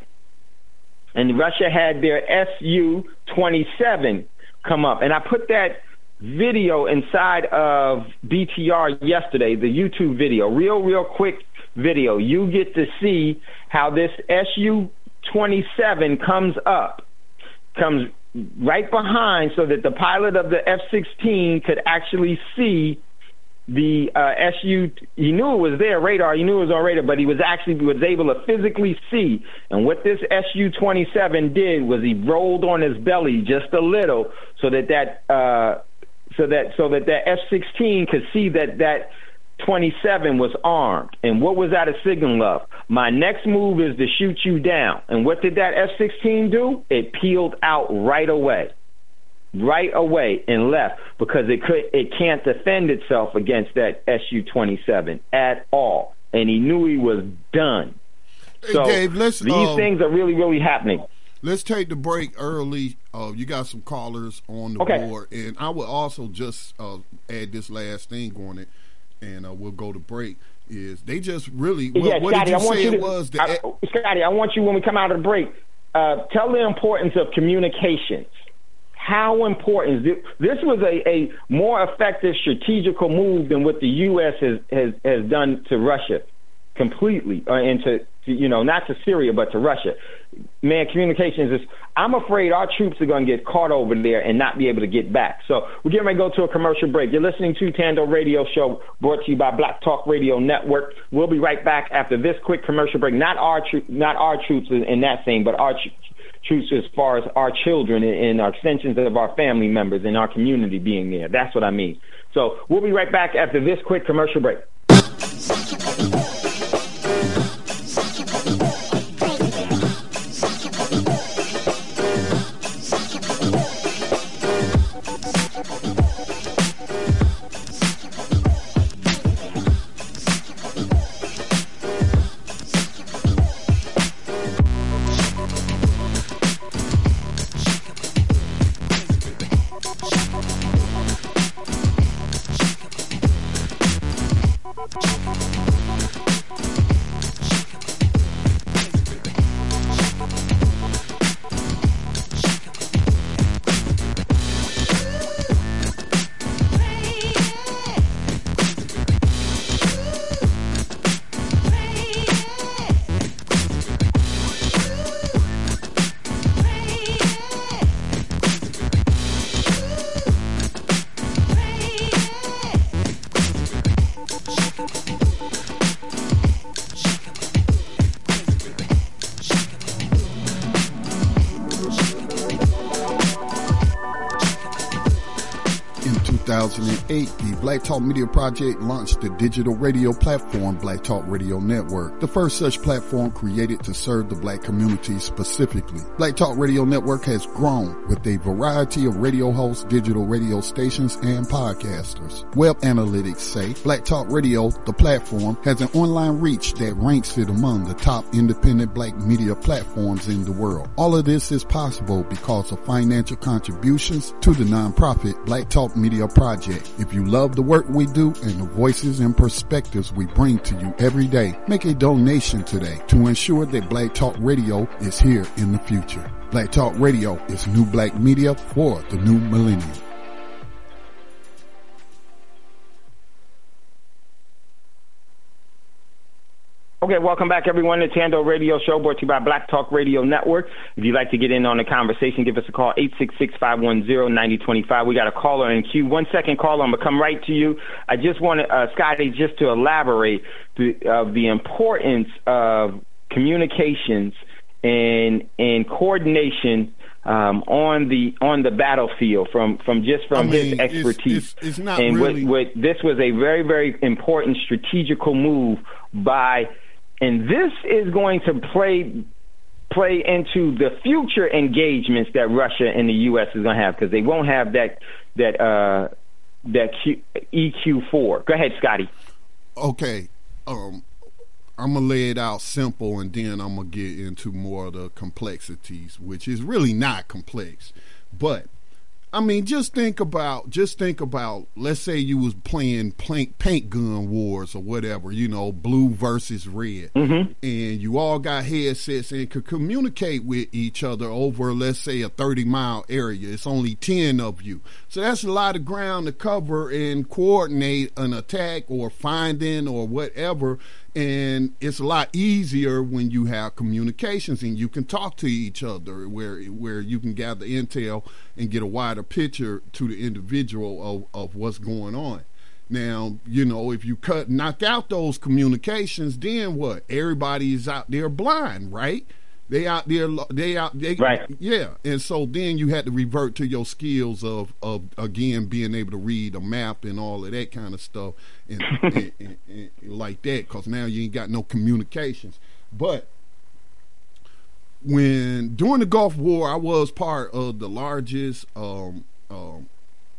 and Russia had their S U twenty-seven come up. And I put that video inside of B T R yesterday, the YouTube video, real, real quick video. You get to see how this S U twenty-seven comes up, comes right behind so that the pilot of the F sixteen could actually see the uh, S U. He knew it was there, radar. He knew it was on radar, but he was actually was able to physically see. And what this S U twenty-seven did was he rolled on his belly just a little, so that that uh, so that so that that F sixteen could see that that twenty-seven was armed. And what was that a signal of? My next move is to shoot you down. And what did that F sixteen do? It peeled out right away. right away and left, because it could it can't defend itself against that S U twenty-seven at all. And he knew he was done. So hey, Dave, let's, these uh, things are really, really happening. Let's take the break early. Uh, you got some callers on the okay. board. And I will also just uh, add this last thing on it, and uh, we'll go to break. Is they just really, what, yeah, what Scotty, did you I want say you to, it was? The, I, Scotty, I want you, when we come out of the break, uh, tell the importance of communications. How important is this? This was a, a more effective strategical move than what the U S has, has, has done to Russia completely, uh, and to, to, you know, not to Syria, but to Russia. Man, communications is, I'm afraid our troops are going to get caught over there and not be able to get back. So we're getting ready to go to a commercial break. You're listening to Tando Radio Show, brought to you by Black Talk Radio Network. We'll be right back after this quick commercial break. Not our, tro- not our troops in that thing, but our troops. Truths as far as our children and our extensions of our family members and our community being there. That's what I mean. So we'll be right back after this quick commercial break. thousand eight, the Black Talk Media Project launched the digital radio platform Black Talk Radio Network, the first such platform created to serve the black community specifically. Black Talk Radio Network has grown with a variety of radio hosts, digital radio stations, and podcasters. Web analytics say Black Talk Radio, the platform, has an online reach that ranks it among the top independent black media platforms in the world. All of this is possible because of financial contributions to the nonprofit Black Talk Media Project. If you love the work we do and the voices and perspectives we bring to you every day, make a donation today to ensure that Black Talk Radio is here in the future. Black Talk Radio is new black media for the new millennium. Okay, welcome back, everyone. The Tando Radio Show brought to you by Black Talk Radio Network. If you'd like to get in on the conversation, give us a call, eight six six, five one zero, nine zero two five. We got a caller in queue. One second, caller. I'm going to come right to you. I just wanted, uh, Scotty, just to elaborate the, uh, the importance of communications and, and coordination Um, on the on the battlefield from, from just from I mean, his expertise. It's, it's, it's not and really. what, what, this was a very, very important strategical move by, and this is going to play play into the future engagements that Russia and the U S is going to have, because they won't have that that uh, that Q, E Q four. Go ahead, Scotty. Okay. Um, I'm going to lay it out simple, and then I'm going to get into more of the complexities, which is really not complex. But, I mean, just think about, just think about, let's say you was playing paint, paint gun wars or whatever, you know, blue versus red. Mm-hmm. And you all got headsets and could communicate with each other over, let's say, a thirty-mile area. It's only ten of you. So that's a lot of ground to cover and coordinate an attack or finding or whatever. And it's a lot easier when you have communications and you can talk to each other, where where you can gather intel and get a wider picture to the individual of, of what's going on. Now, you know, if you cut knock out those communications, then what? Everybody is out there blind, right? They out there, they out, they, right. Yeah. And so then you had to revert to your skills of, of again, being able to read a map and all of that kind of stuff and, and, and, and like that, because now you ain't got no communications. But when, during the Gulf War, I was part of the largest, um, um,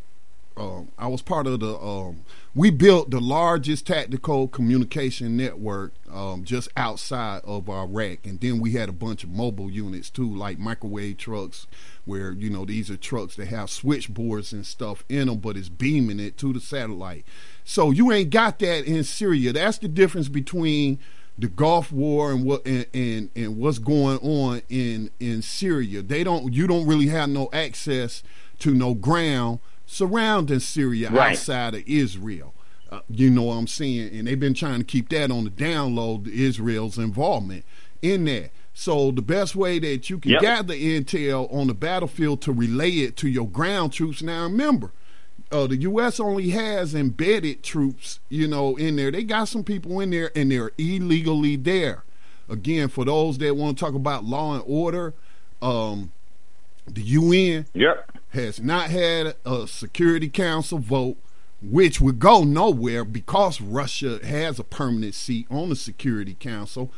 um, I was part of the, um, we built the largest tactical communication network um, just outside of Iraq. And then we had a bunch of mobile units too, like microwave trucks, where, you know, these are trucks that have switchboards and stuff in them, but it's beaming it to the satellite. So you ain't got that in Syria. That's the difference between the Gulf War and what and, and, and what's going on in, in Syria. They don't, you don't really have no access to no ground surrounding Syria, right, outside of Israel. Uh, you know what I'm saying? And they've been trying to keep that on the down low, Israel's involvement in that. So the best way that you can yep. gather intel on the battlefield to relay it to your ground troops. Now remember, uh, the U S only has embedded troops, you know, in there. They got some people in there, and they're illegally there. Again, for those that want to talk about law and order, um, the U N yep. has not had a Security Council vote, which would go nowhere because Russia has a permanent seat on the Security Council.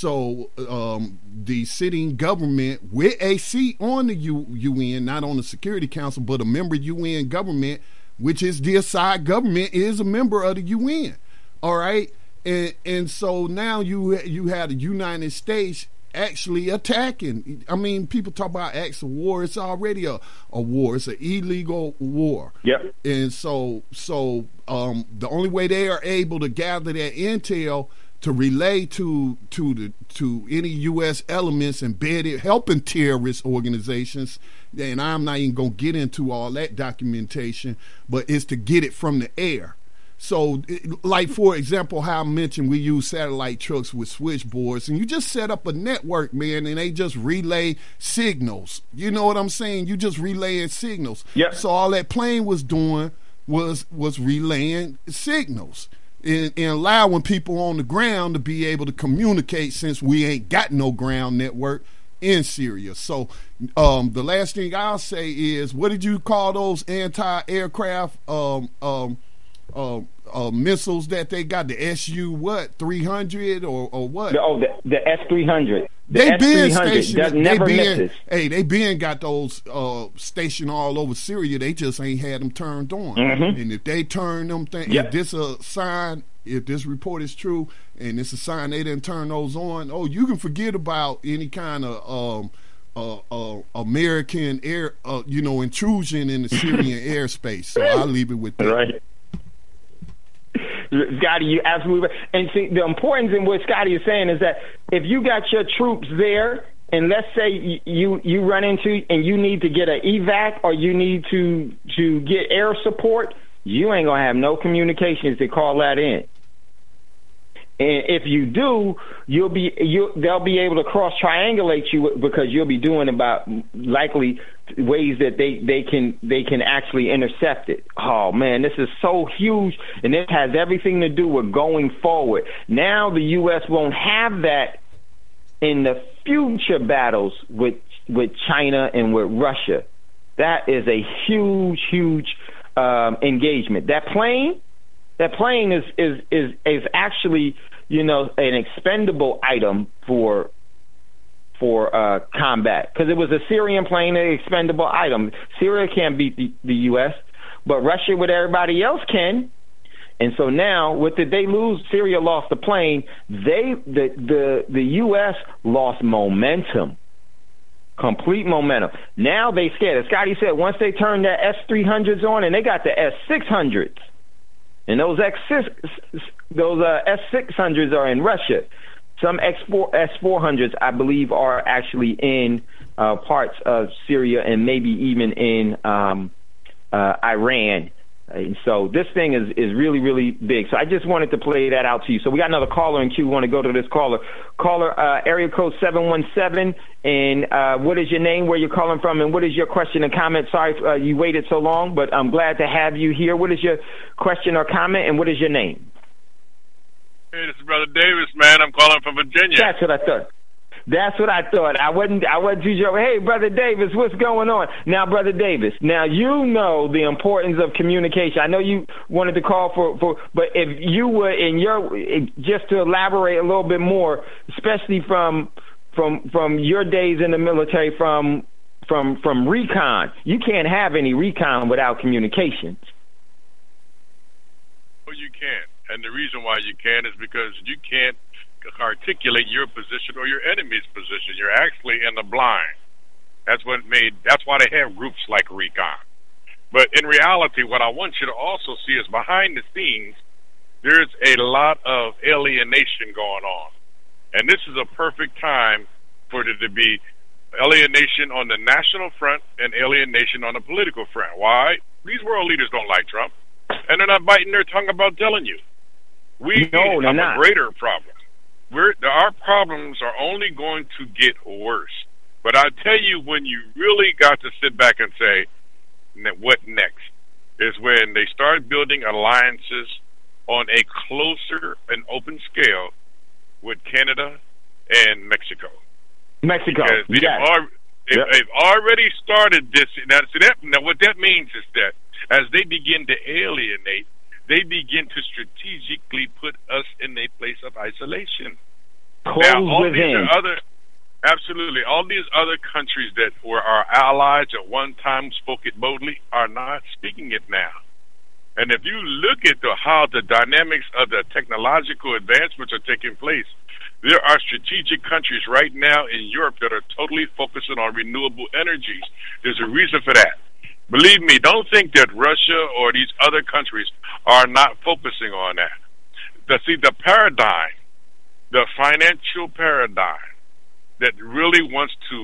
So um, the sitting government with a seat on the U- UN, not on the Security Council, but a member U N government, which is the Assad government, is a member of the U N. All right, and and so now you you have the United States actually attacking. I mean, people talk about acts of war. It's already a, a war. It's an illegal war. Yep. And so, so um, the only way they are able to gather that intel to relay to to the to any U S elements embedded helping terrorist organizations, and I'm not even gonna get into all that documentation, but it's to get it from the air. So, like, for example, how I mentioned we use satellite trucks with switchboards, and you just set up a network, man, and they just relay signals. You know what I'm saying? You just relaying signals. Yep. So all that plane was doing was was relaying signals and, and allowing people on the ground to be able to communicate, since we ain't got no ground network, in Syria. So um, the last thing I'll say is, what did you call those anti-aircraft um, um, uh, uh, missiles that they got? The S U what three hundred or or what? Oh, the, the S three hundred. The They S three been hundred stationed. does They never been, misses. hey, they been got those uh, stationed all over Syria. They just ain't had them turned on. Mm-hmm. And if they turn them things, Yep. if this a sign, if this report is true, and it's a sign they didn't turn those on, oh, you can forget about any kind of um, uh, uh, American air, uh, you know, intrusion in the Syrian airspace. So I'll leave it with that. Right. Scotty, you absolutely right. And see, the importance in what Scotty is saying is that if you got your troops there, and let's say you you run into and you need to get an evac or you need to to get air support, you ain't gonna have no communications to call that in. And if you do, you'll be you they'll be able to cross triangulate you because you'll be doing about likely ways that they, they can they can actually intercept it. Oh man, this is so huge, and it has everything to do with going forward. Now the U S won't have that in the future battles with with China and with Russia. That is a huge, huge um, engagement. That plane, that plane is is is is actually, you know, an expendable item for for uh, combat, because it was a Syrian plane, an expendable item. Syria can't beat the, the U S, but Russia with everybody else can. And so now, what did they lose? Syria lost the plane. They the the the U S lost momentum, complete momentum. Now they scared. As Scotty said, once they turned that S three hundreds on, and they got the S six hundreds, and those X those uh, S six hundreds are in Russia. Some S four hundreds, I believe, are actually in uh, parts of Syria and maybe even in um, uh, Iran. And so this thing is, is really, really big. So I just wanted to play that out to you. So we got another caller in queue. We want to go to this caller. Caller, uh, area code seven one seven. And uh, what is your name, where you're calling from, and what is your question and comment? Sorry uh, you waited so long, but I'm glad to have you here. What is your question or comment, and what is your name? Hey, this is Brother Davis, man. I'm calling from Virginia. That's what I thought. That's what I thought. I wasn't. I wasn't too sure. Hey, Brother Davis, what's going on now, Brother Davis? Now you know the importance of communication. I know you wanted to call for, for but if you were in your just to elaborate a little bit more, especially from from from your days in the military, from from from recon, you can't have any recon without communications. Well, you can. And the reason why you can is because you can't articulate your position or your enemy's position. You're actually in the blind. That's what made. That's why they have groups like Recon. But in reality, what I want you to also see is behind the scenes, there's a lot of alienation going on, and this is a perfect time for there to be alienation on the national front and alienation on the political front. Why? These world leaders don't like Trump, and they're not biting their tongue about telling you. We no, have not. a greater problem. We're, our problems are only going to get worse. But I tell you, when you really got to sit back and say, what next, is when they start building alliances on a closer and open scale with Canada and Mexico. Mexico, because they've, yes. al- they've, Yep. they've already started this. Now, so that, now, what that means is that as they begin to alienate, they begin to strategically put us in a place of isolation. Close now, all within. these are other, absolutely, all these other countries that were our allies at one time, spoke it boldly, are not speaking it now. And if you look at the, how the dynamics of the technological advancements are taking place, there are strategic countries right now in Europe that are totally focusing on renewable energies. There's a reason for that. Believe me, don't think that Russia or these other countries are not focusing on that. The, see, the paradigm, the financial paradigm that really wants to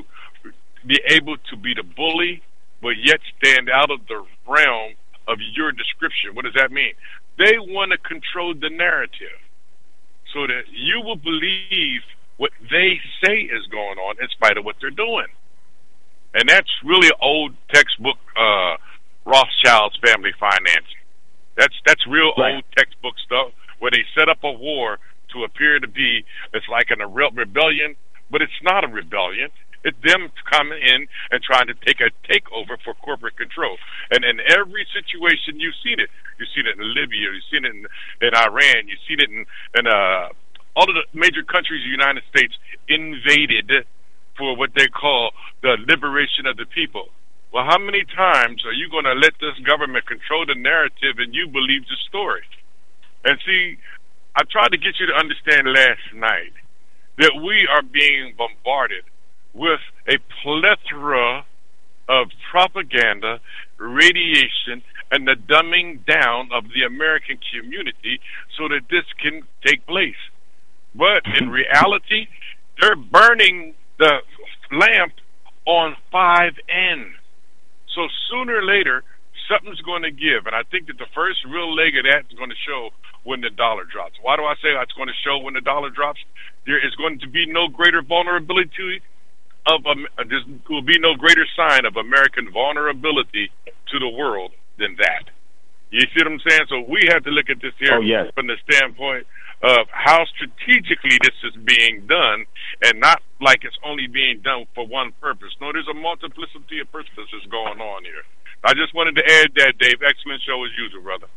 be able to be the bully, but yet stand out of the realm of your description. What does that mean? They want to control the narrative so that you will believe what they say is going on in spite of what they're doing. And that's really old textbook uh, Rothschild's family financing. That's that's real right. old textbook stuff where they set up a war to appear to be, it's like an, a real rebellion, but it's not a rebellion. It's them coming in and trying to take a takeover for corporate control. And in every situation, you've seen it. You've seen it in Libya. You've seen it in, in Iran. You've seen it in, in uh, all of the major countries the United States invaded for what they call the liberation of the people. Well, how many times are you going to let this government control the narrative and you believe the story? And see, I tried to get you to understand last night that we are being bombarded with a plethora of propaganda, radiation, and the dumbing down of the American community so that this can take place. But in reality, they're burning the lamp on five N. So sooner or later, something's going to give. And I think that the first real leg of that is going to show when the dollar drops. Why do I say it's going to show when the dollar drops? There is going to be no greater vulnerability of um, there will be no greater sign of American vulnerability to the world than that. You see what I'm saying? So we have to look at this here oh, yes. from the standpoint of how strategically this is being done, and not like it's only being done for one purpose. No, there's a multiplicity of purposes going on here. I just wanted to add that, Dave. Excellent show as usual, brother.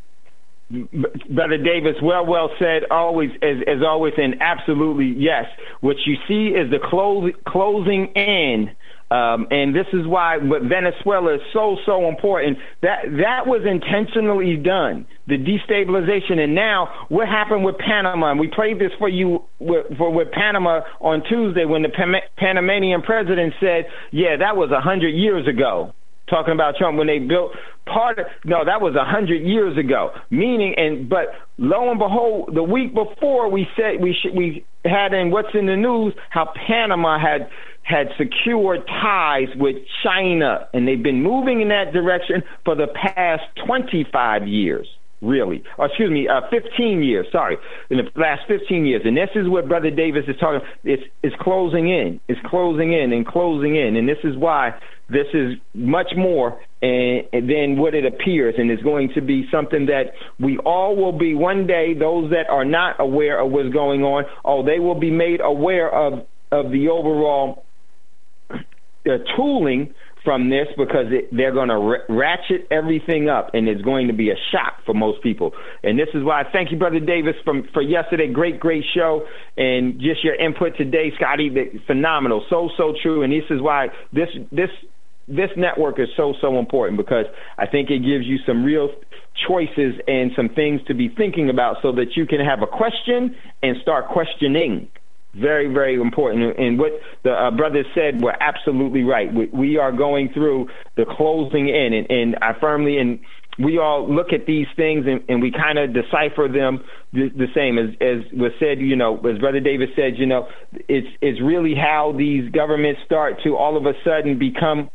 Brother Davis, well, well said, always, as, as always, and absolutely, yes. What you see is the close, closing in, um, and this is why what Venezuela is so, so important. That that was intentionally done, the destabilization. And now what happened with Panama? And we played this for you with, for, with Panama on Tuesday when the Pan- Panamanian president said, yeah, that was one hundred years ago. Talking about Trump when they built part of, no, that was a hundred years ago. Meaning, and but lo and behold, the week before we said we should, we had in what's in the news how Panama had had secured ties with China, and they've been moving in that direction for the past twenty-five years. Really, or excuse me, uh, fifteen years. Sorry, in the last fifteen years, and this is what Brother Davis is talking. It's it's closing in. It's closing in and closing in, and this is why this is much more and, and than what it appears, and it's going to be something that we all will be one day. Those that are not aware of what's going on, oh, they will be made aware of of the overall uh, tooling from this, because it, they're going to r- ratchet everything up, and it's going to be a shock for most people. And this is why I thank you, Brother Davis, from, for yesterday. Great, great show, and just your input today, Scotty, phenomenal. So, so true. And this is why this this this network is so, so important, because I think it gives you some real choices and some things to be thinking about so that you can have a question and start questioning. Very, very important. And what the uh, brothers said were absolutely right. We, we are going through the closing in, and, and I firmly, and we all look at these things and, and we kind of decipher them the, the same as, as was said, you know, as Brother Davis said, you know, it's, it's really how these governments start to all of a sudden become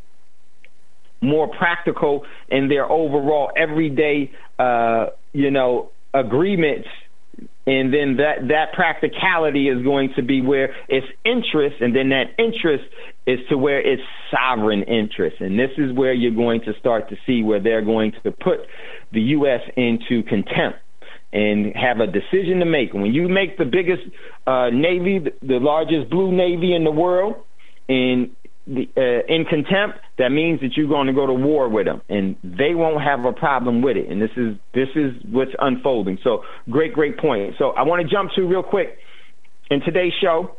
more practical in their overall everyday, uh, you know, agreements. And then that, that practicality is going to be where it's interest, and then that interest is to where it's sovereign interest. And this is where you're going to start to see where they're going to put the U S into contempt and have a decision to make. When you make the biggest uh, Navy, the largest blue Navy in the world, and The, uh, in contempt, that means that you're going to go to war with them, and they won't have a problem with it. And this is this is what's unfolding. So great, great point. So I want to jump to real quick in today's show.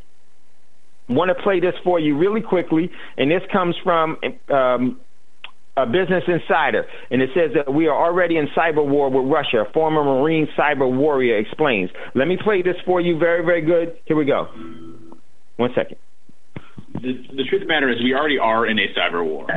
I want to play this for you really quickly, and this comes from um, a Business Insider, and it says that we are already in cyber war with Russia. A former Marine cyber warrior explains. Let me play this for you. Very, very good. Here we go. One second. The, the truth of the matter is we already are in a cyber war.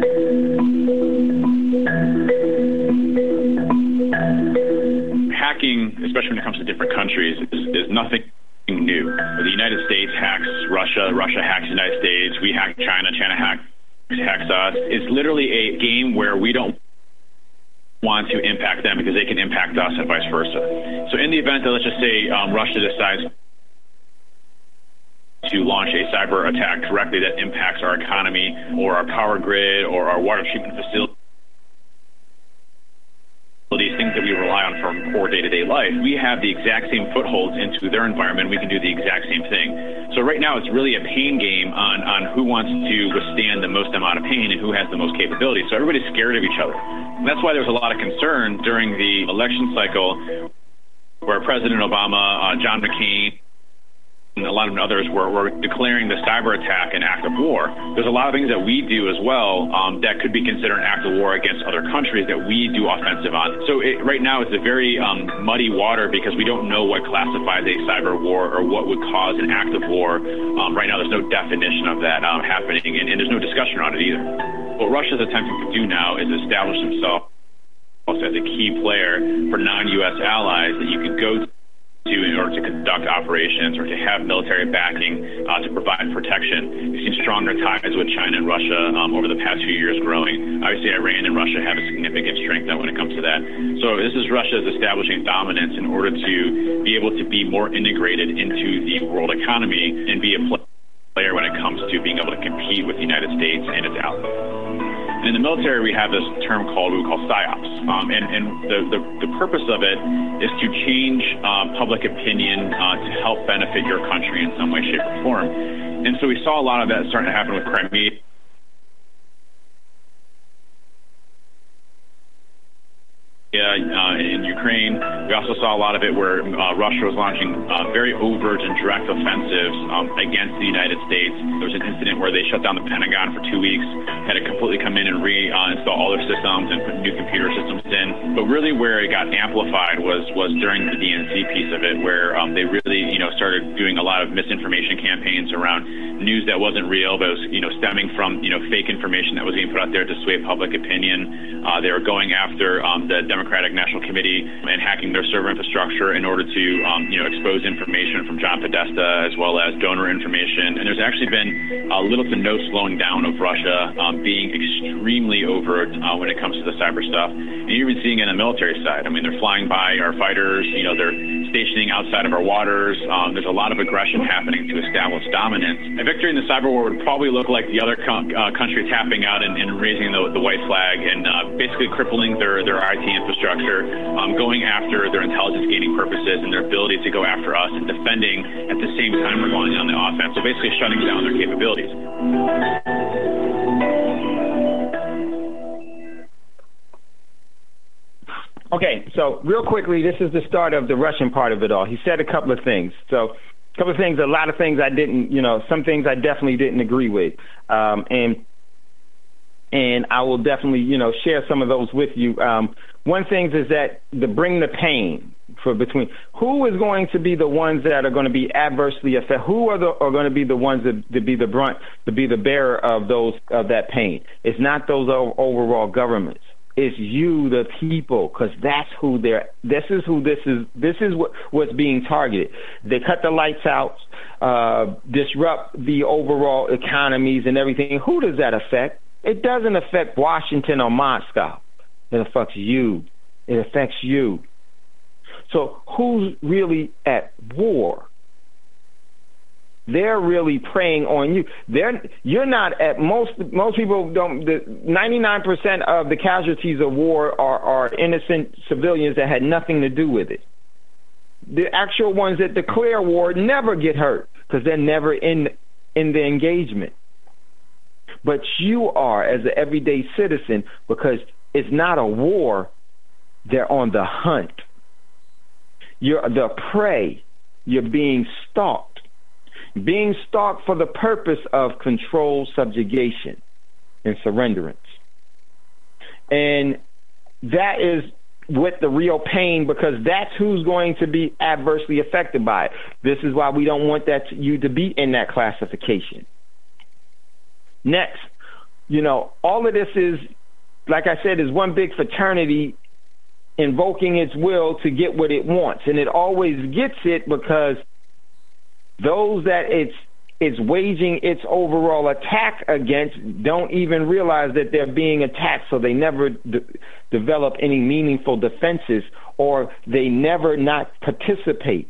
Hacking, especially when it comes to different countries, is, is nothing new. The United States hacks Russia, Russia hacks the United States, we hack China, China hacks, hacks us. It's literally a game where we don't want to impact them because they can impact us and vice versa. So in the event that, let's just say, um, Russia decides to launch a cyber attack directly that impacts our economy or our power grid or our water treatment facilities, things that we rely on for core day-to-day life, we have the exact same footholds into their environment. We can do the exact same thing. So right now it's really a pain game on, on who wants to withstand the most amount of pain and who has the most capability. So everybody's scared of each other. And that's why there was a lot of concern during the election cycle where President Obama, uh, John McCain, and a lot of others were, were declaring the cyber attack an act of war. There's a lot of things that we do as well um, that could be considered an act of war against other countries that we do offensive on. So it, right now it's a very um, muddy water because we don't know what classifies a cyber war or what would cause an act of war. Um, right now there's no definition of that um, happening, and, and there's no discussion on it either. What Russia's attempting to do now is establish themselves as a key player for non-U S allies that you could go to in order to conduct operations or to have military backing uh, to provide protection. We've seen stronger ties with China and Russia um, over the past few years growing. Obviously, Iran and Russia have a significant strength when it comes to that. So this is Russia's establishing dominance in order to be able to be more integrated into the world economy and be a player when it comes to being able to compete with the United States and its allies. In the military, we have this term called we call PSYOPs, um, and, and the, the, the purpose of it is to change uh, public opinion uh, to help benefit your country in some way, shape, or form. And so we saw a lot of that starting to happen with Crimea. Uh, in Ukraine. We also saw a lot of it where uh, Russia was launching uh, very overt and direct offensives um, against the United States. There was an incident where they shut down the Pentagon for two weeks, had to completely come in and reinstall uh, all their systems and put new computer systems in. But really where it got amplified was was during the D N C piece of it, where um, they really you know started doing a lot of misinformation campaigns around news that wasn't real, but was you know stemming from you know fake information that was being put out there to sway public opinion. Uh, they were going after um, the Democratic National Committee and hacking their server infrastructure in order to, um, you know, expose information from John Podesta as well as donor information. And there's actually been uh, little to no slowing down of Russia um, being extremely overt uh, when it comes to the cyber stuff. And you're even seeing it on the military side. I mean, they're flying by our fighters. You know, they're stationing outside of our waters. Um, there's a lot of aggression happening to establish dominance. A victory in the cyber war would probably look like the other co- uh, country tapping out and, and raising the, the white flag and uh, basically crippling their, their I T infrastructure, um, going after their intelligence gaining purposes and their ability to go after us and defending at the same time we're going on the offense. So basically shutting down their capabilities. Okay, so real quickly, this is the start of the Russian part of it all. He said a couple of things. So a couple of things, a lot of things I didn't, you know, some things I definitely didn't agree with. Um, and and I will definitely, you know, share some of those with you. Um, one thing is that the bring the pain for between who is going to be the ones that are going to be adversely affected. Who are the are going to be the ones that to be the brunt, to be the bearer of those of that pain? It's not those overall governments. It's you, the people, because that's who they're. This is who this is. This is what what's being targeted. They cut the lights out, uh, disrupt the overall economies and everything. Who does that affect? It doesn't affect Washington or Moscow. It affects you. It affects you. So who's really at war? They're really preying on you. They're you're not at most. Most people don't. The ninety-nine percent of the casualties of war are, are innocent civilians that had nothing to do with it. The actual ones that declare war never get hurt because they're never in in the engagement. But you are as an everyday citizen because it's not a war. They're on the hunt. You're the prey. You're being stalked. Being stalked for the purpose of control, subjugation, and surrenderance. And that is with the real pain because that's who's going to be adversely affected by it. This is why we don't want that you to be in that classification. Next, you know, all of this is, like I said, is one big fraternity invoking its will to get what it wants. And it always gets it because those that it's it's waging its overall attack against don't even realize that they're being attacked, so they never de- develop any meaningful defenses, or they never not participate.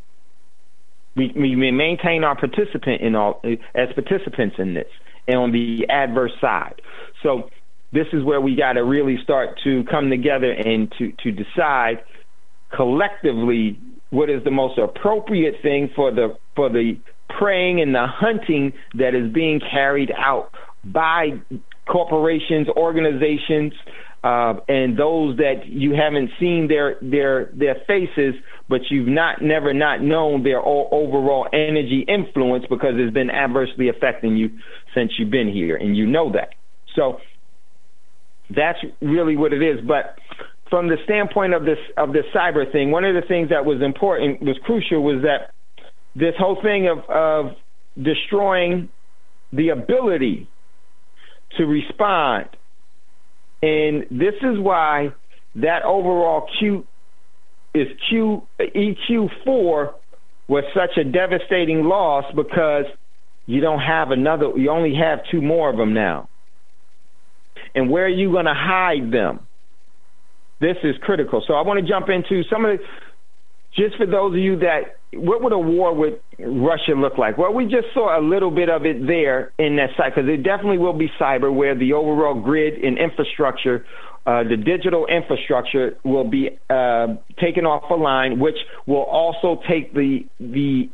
We, we maintain our participant in all as participants in this, and on the adverse side. So this is where we got to really start to come together and to, to decide collectively what is the most appropriate thing for the for the preying and the hunting that is being carried out by corporations, organizations, uh, and those that you haven't seen their their their faces, but you've not never not known their overall energy influence because it's been adversely affecting you since you've been here, and you know that. So that's really what it is. But from the standpoint of this of this cyber thing, one of the things that was important, was crucial, was that this whole thing of, of destroying the ability to respond. And this is why that overall Q is Q E Q four was such a devastating loss, because you don't have another, you only have two more of them now. And where are you going to hide them? This is critical. So I want to jump into some of the, just for those of you that, what would a war with Russia look like? Well, we just saw a little bit of it there in that site, because it definitely will be cyber, where the overall grid and infrastructure, uh, the digital infrastructure will be uh, taken off a line, which will also take the the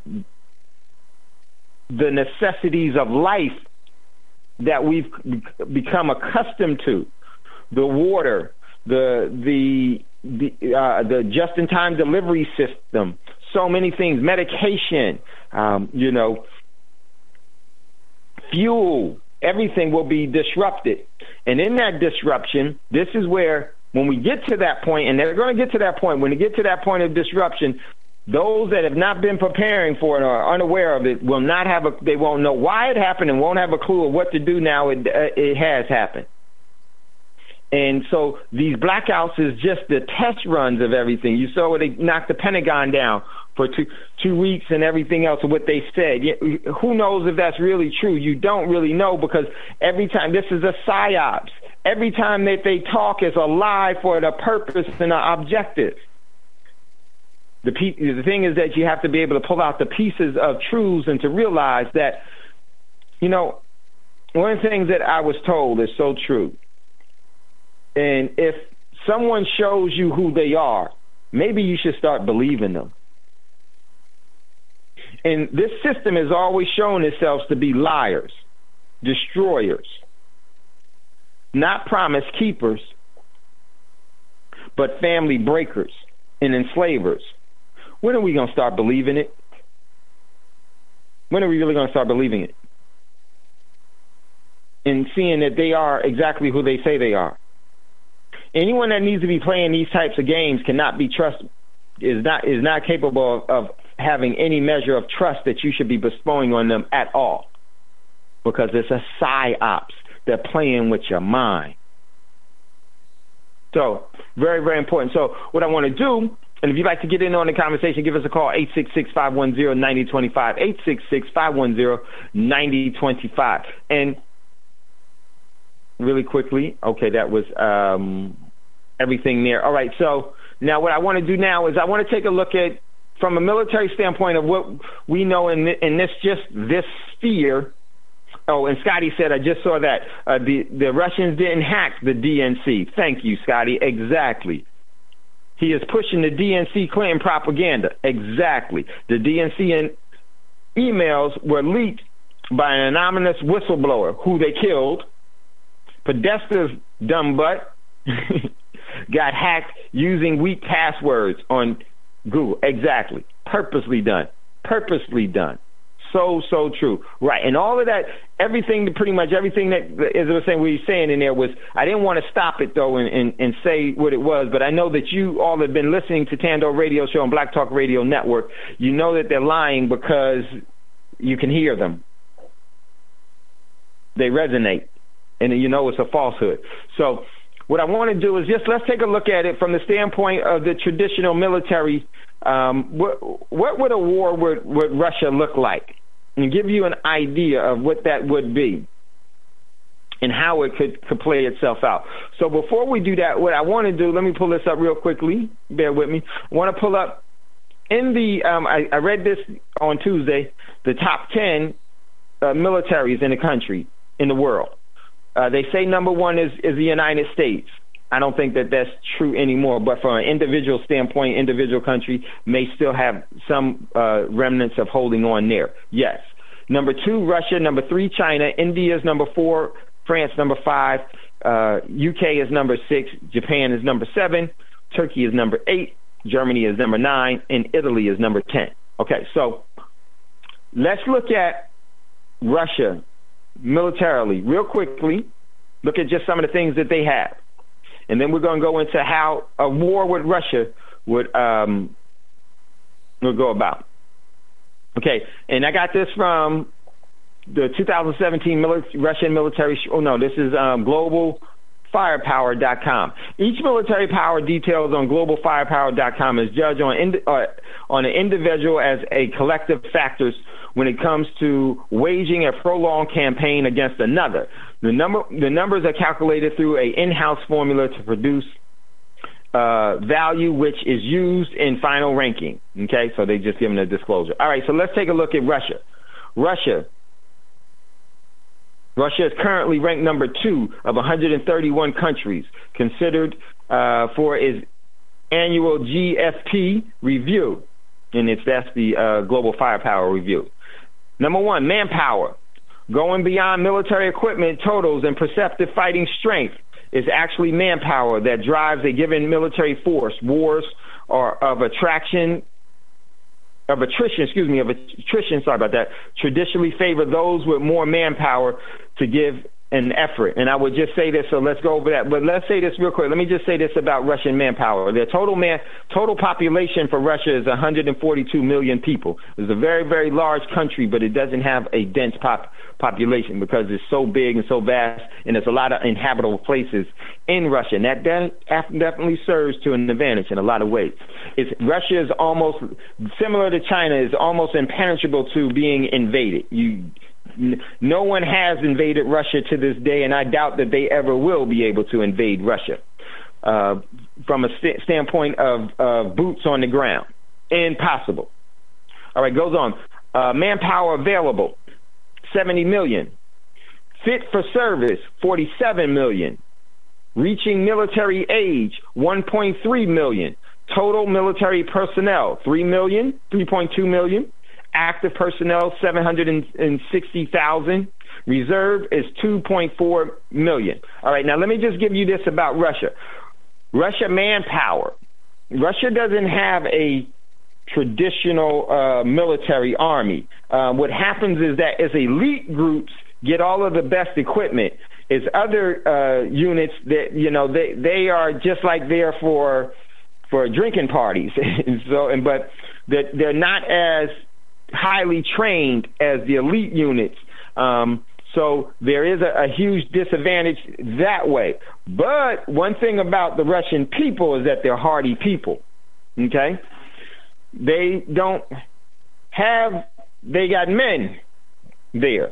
the necessities of life that we've become accustomed to, the water, the the the, uh, the just-in-time delivery system, so many things, medication, um, you know, fuel, everything will be disrupted. And in that disruption, this is where, when we get to that point, and they're going to get to that point, when they get to that point of disruption, those that have not been preparing for it or are unaware of it will not have a, they won't know why it happened and won't have a clue of what to do now it, uh, it has happened. And so these blackouts is just the test runs of everything. You saw where they knocked the Pentagon down for two two weeks and everything else of what they said. Who knows if that's really true? You don't really know, because every time, this is a psyops. Every time that they talk is a lie for the purpose and the objective. The, pe- the thing is that you have to be able to pull out the pieces of truths and to realize that, you know, one of the things that I was told is so true. And if someone shows you who they are, maybe you should start believing them. And this system has always shown itself to be liars, destroyers, not promise keepers, but family breakers and enslavers. When are we going to start believing it? When are we really going to start believing it? And seeing that they are exactly who they say they are. Anyone that needs to be playing these types of games cannot be trusted, is not is not capable of, of having any measure of trust that you should be bestowing on them at all, because it's a psyops. They're playing with your mind. So very, very important. So what I want to do, and if you'd like to get in on the conversation, give us a call, eight six six, five one zero, nine zero two five, eight six six, five one zero, nine zero two five. And really quickly, okay, that was um, everything there. All right, so now what I want to do now is I want to take a look at, from a military standpoint, of what we know in, in this just this sphere. Oh, and Scotty said, I just saw that uh, the, the Russians didn't hack the D N C. Thank you, Scotty. Exactly. He is pushing the D N C Clinton propaganda. Exactly. The D N C and emails were leaked by an anonymous whistleblower who they killed. Podesta's dumb butt got hacked using weak passwords on Google. Exactly. Purposely done. Purposely done. So, so true. Right. And all of that, everything, pretty much everything that, as I was saying, we were saying in there was, I didn't want to stop it, though, and, and, and say what it was, but I know that you all have been listening to Tando Radio Show and Black Talk Radio Network. You know that they're lying because you can hear them. They resonate, and you know it's a falsehood. So what I want to do is just let's take a look at it from the standpoint of the traditional military. Um, what, what would a war with, with Russia look like? And give you an idea of what that would be and how it could, could play itself out. So before we do that, what I want to do, let me pull this up real quickly. Bear with me. I want to pull up in the, um, I, I read this on Tuesday, the top ten uh, militaries in the country, in the world. Uh, they say number one is, is the United States. I don't think that that's true anymore, but from an individual standpoint, individual country may still have some uh, remnants of holding on there. Yes. Number two, Russia. Number three, China. India is number four. France, number five. Uh, U K is number six. Japan is number seven. Turkey is number eight. Germany is number nine. And Italy is number ten. Okay, so let's look at Russia militarily real quickly. Look at just some of the things that they have. And then we're going to go into how a war with Russia would um, would go about. Okay, and I got this from the two thousand seventeen mili- Russian military. Sh- oh no, this is um, global firepower dot com. Each military power details on global firepower dot com is judged on ind- uh, on an individual as a collective factors when it comes to waging a prolonged campaign against another. The number, the numbers are calculated through a in-house formula to produce uh, value, which is used in final ranking. Okay, so they just given a disclosure. All right, so let's take a look at Russia. Russia. Russia is currently ranked number two of one hundred thirty-one countries considered uh, for its annual G F P review, and it's that's the uh, Global Firepower Review. Number one, manpower. Going beyond military equipment totals and perceptive fighting strength is actually manpower that drives a given military force. Wars are of attraction, of attrition, excuse me, of attrition, sorry about that, traditionally favor those with more manpower to give an effort. And I would just say this, so let's go over that. But let's say this real quick. Let me just say this about Russian manpower. Their total man, total population for Russia is one hundred forty-two million people. It's a very, very large country, but it doesn't have a dense pop, population because it's so big and so vast, and there's a lot of inhabitable places in Russia. And that definitely serves to an advantage in a lot of ways. It's, Russia is almost, similar to China, is almost impenetrable to being invaded. You No one has invaded Russia to this day, and I doubt that they ever will be able to invade Russia uh, from a st- standpoint of uh, boots on the ground. Impossible. All right, goes on. Uh, manpower available, seventy million. Fit for service, forty-seven million. Reaching military age, one point three million. Total military personnel, three million, three point two million. Active personnel, seven hundred sixty thousand. Reserve is two point four million. All right, now let me just give you this about Russia. Russia manpower. Russia doesn't have a traditional uh, military army. Uh, what happens is that as elite groups get all of the best equipment, is other uh, units that, you know, they, they are just like there for for drinking parties. and so, and but they're, they're not as highly trained as the elite units. Um, so there is a, a huge disadvantage that way. But one thing about the Russian people is that they're hardy people. Okay? They don't have, they got men there.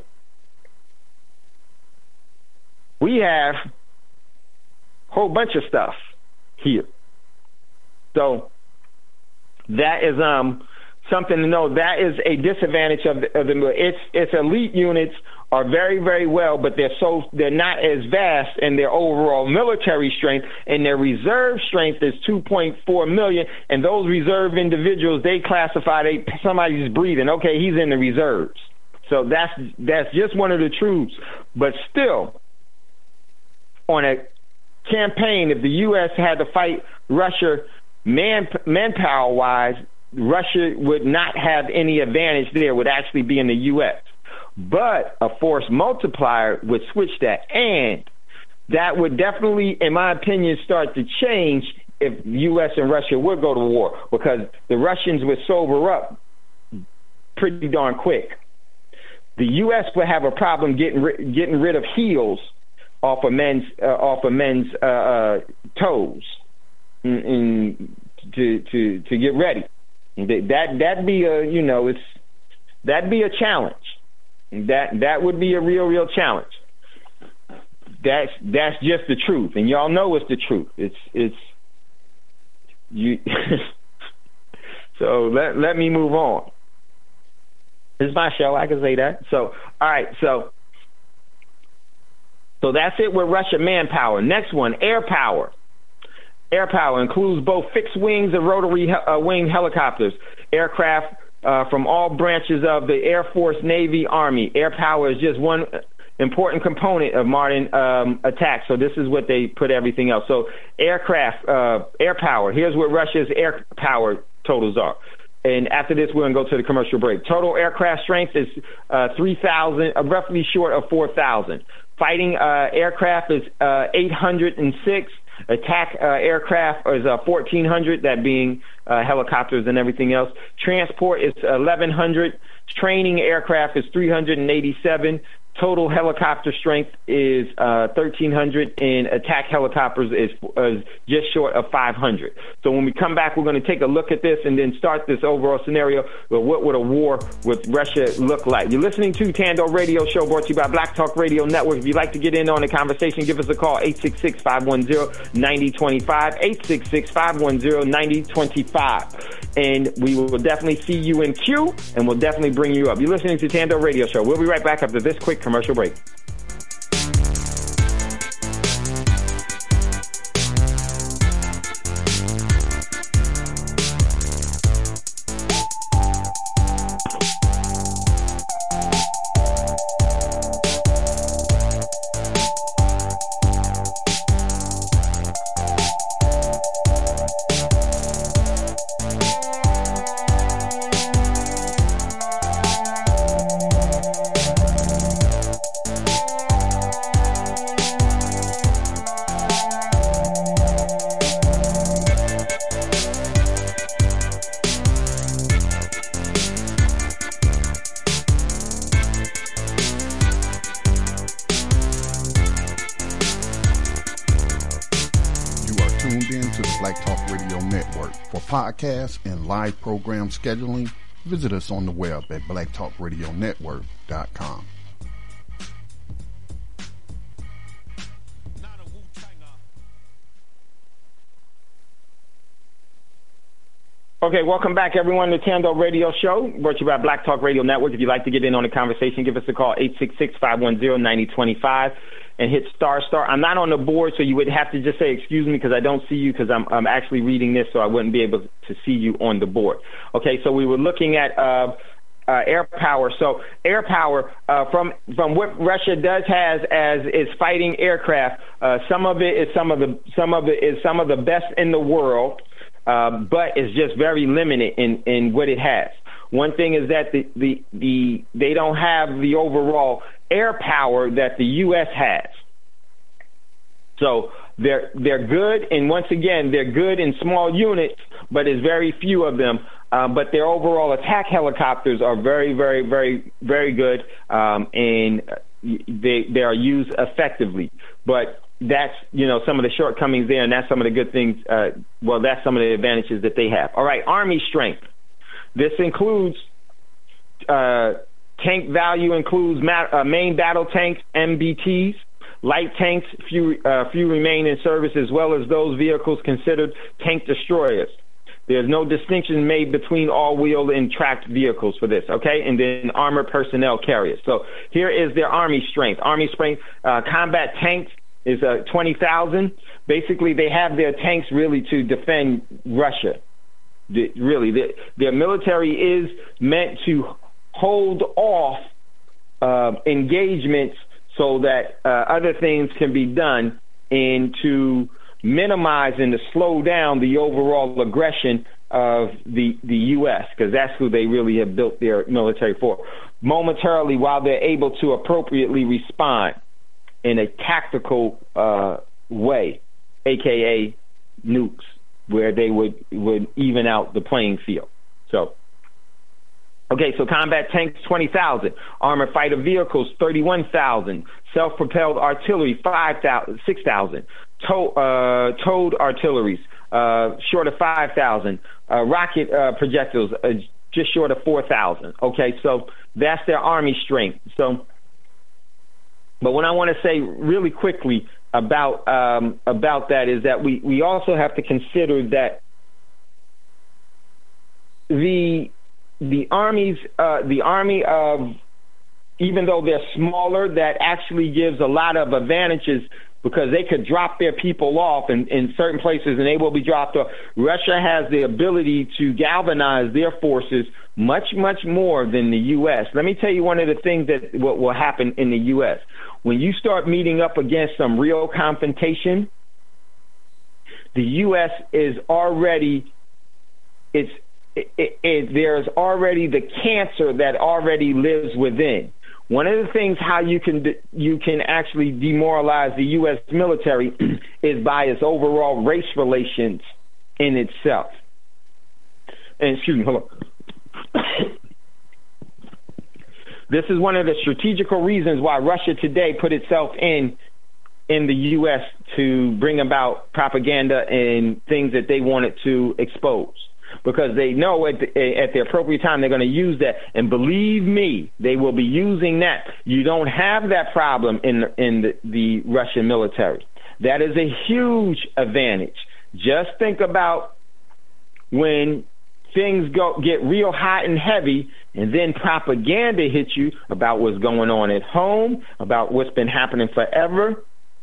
We have a whole bunch of stuff here. So that is um something to know. That is a disadvantage of the, of the its its elite units are very, very well, but they're so they're not as vast in their overall military strength, and their reserve strength is two point four million. And those reserve individuals, they classify they somebody's breathing. Okay, he's in the reserves. So that's that's just one of the truths. But still, on a campaign, if the U S had to fight Russia man manpower wise, Russia would not have any advantage there. It would actually be in the U S. But a force multiplier would switch that, and that would definitely, in my opinion, start to change if U S and Russia would go to war, because the Russians would sober up pretty darn quick. The U S would have a problem getting ri- getting rid of heels off of men's uh, off of men's uh, uh, toes in, in, to to to get ready. That that'd be a you know it's that'd be a challenge. That that would be a real real challenge. That's that's just the truth, and y'all know it's the truth. It's it's you. So let let me move on. This is my show. I can say that. So all right. So So that's it with Russia manpower. Next one, air power. Air power includes both fixed wings and rotary uh, wing helicopters, aircraft uh, from all branches of the Air Force, Navy, Army. Air power is just one important component of modern um, attacks. So this is what they put everything else. So aircraft, uh, air power. Here's what Russia's air power totals are. And after this, we're going to go to the commercial break. Total aircraft strength is uh, three thousand, uh, roughly short of four thousand. Fighting uh, aircraft is uh, eight hundred six. Attack uh, aircraft is uh, fourteen hundred, that being uh, helicopters and everything else. Transport is eleven hundred. Training aircraft is three hundred eighty-seven. Total helicopter strength is uh, thirteen hundred, and attack helicopters is, is just short of five hundred. So when we come back, we're going to take a look at this and then start this overall scenario. Well, what would a war with Russia look like? You're listening to Tando Radio Show, brought to you by Black Talk Radio Network. If you'd like to get in on the conversation, give us a call, eight six six, five one zero, nine zero two five, eight six six, five one zero, nine zero two five. And we will definitely see you in queue, and we'll definitely bring you up. You're listening to Tando Radio Show. We'll be right back after this quick commercial break. Podcasts and live program scheduling, visit us on the web at black talk radio network dot com. Okay, welcome back, everyone, to Tando Radio Show, brought to you by Black Talk Radio Network. If you'd like to get in on the conversation, give us a call, eight six six, five one zero, nine zero two five. And hit star star. I'm not on the board, so you would have to just say excuse me because I don't see you because I'm I'm actually reading this, so I wouldn't be able to see you on the board. Okay, so we were looking at uh, uh, air power. So air power uh, from from what Russia does has as its fighting aircraft. Uh, some of it is some of the some of it is some of the best in the world, uh, but it's just very limited in in what it has. One thing is that the the the they don't have the overall air power that the U S has. So they're they're good, and once again, they're good in small units, but there's very few of them. Um, but their overall attack helicopters are very, very, very, very good, um, and they they are used effectively. But that's, you know, some of the shortcomings there, and that's some of the good things. Uh, well, that's some of the advantages that they have. All right, Army strength. This includes uh, tank value includes ma- uh, main battle tanks, M B Ts, light tanks, few uh, few remain in service, as well as those vehicles considered tank destroyers. There's no distinction made between all-wheel and tracked vehicles for this, okay? And then armored personnel carriers. So here is their Army strength. Army strength, uh, combat tanks is uh, twenty thousand. Basically, they have their tanks really to defend Russia. The, really, the, their military is meant to hold off uh, engagements so that uh, other things can be done and to minimize and to slow down the overall aggression of the the U S, because that's who they really have built their military for. Momentarily, while they're able to appropriately respond in a tactical uh, way, a k a nukes, where they would, would even out the playing field. So, okay, so combat tanks, twenty thousand. Armored fighter vehicles, thirty-one thousand. Self-propelled artillery, five thousand, six thousand. Tow, uh, towed artilleries, uh, short of five thousand. Uh, rocket uh, projectiles, uh, just short of four thousand. Okay, so that's their Army strength. So, but what I want to say really quickly about um, about that is that we, we also have to consider that the the armies uh, the army of even though they're smaller, that actually gives a lot of advantages because they could drop their people off in, in certain places and they will be dropped off. Russia has the ability to galvanize their forces much, much more than the U S. Let me tell you one of the things that what will happen in the U S. When you start meeting up against some real confrontation, the U S is already, it's, it, it, it, there's already the cancer that already lives within. One of the things how you can you can actually demoralize the U S military is by its overall race relations in itself. And excuse me, hold on. This is one of the strategical reasons why Russia today put itself in in the U S to bring about propaganda and things that they wanted to expose. Because they know at the, at the appropriate time they're going to use that. And believe me, they will be using that. You don't have that problem in, in the, the Russian military. That is a huge advantage. Just think about when things go get real hot and heavy, and then propaganda hits you about what's going on at home, about what's been happening forever.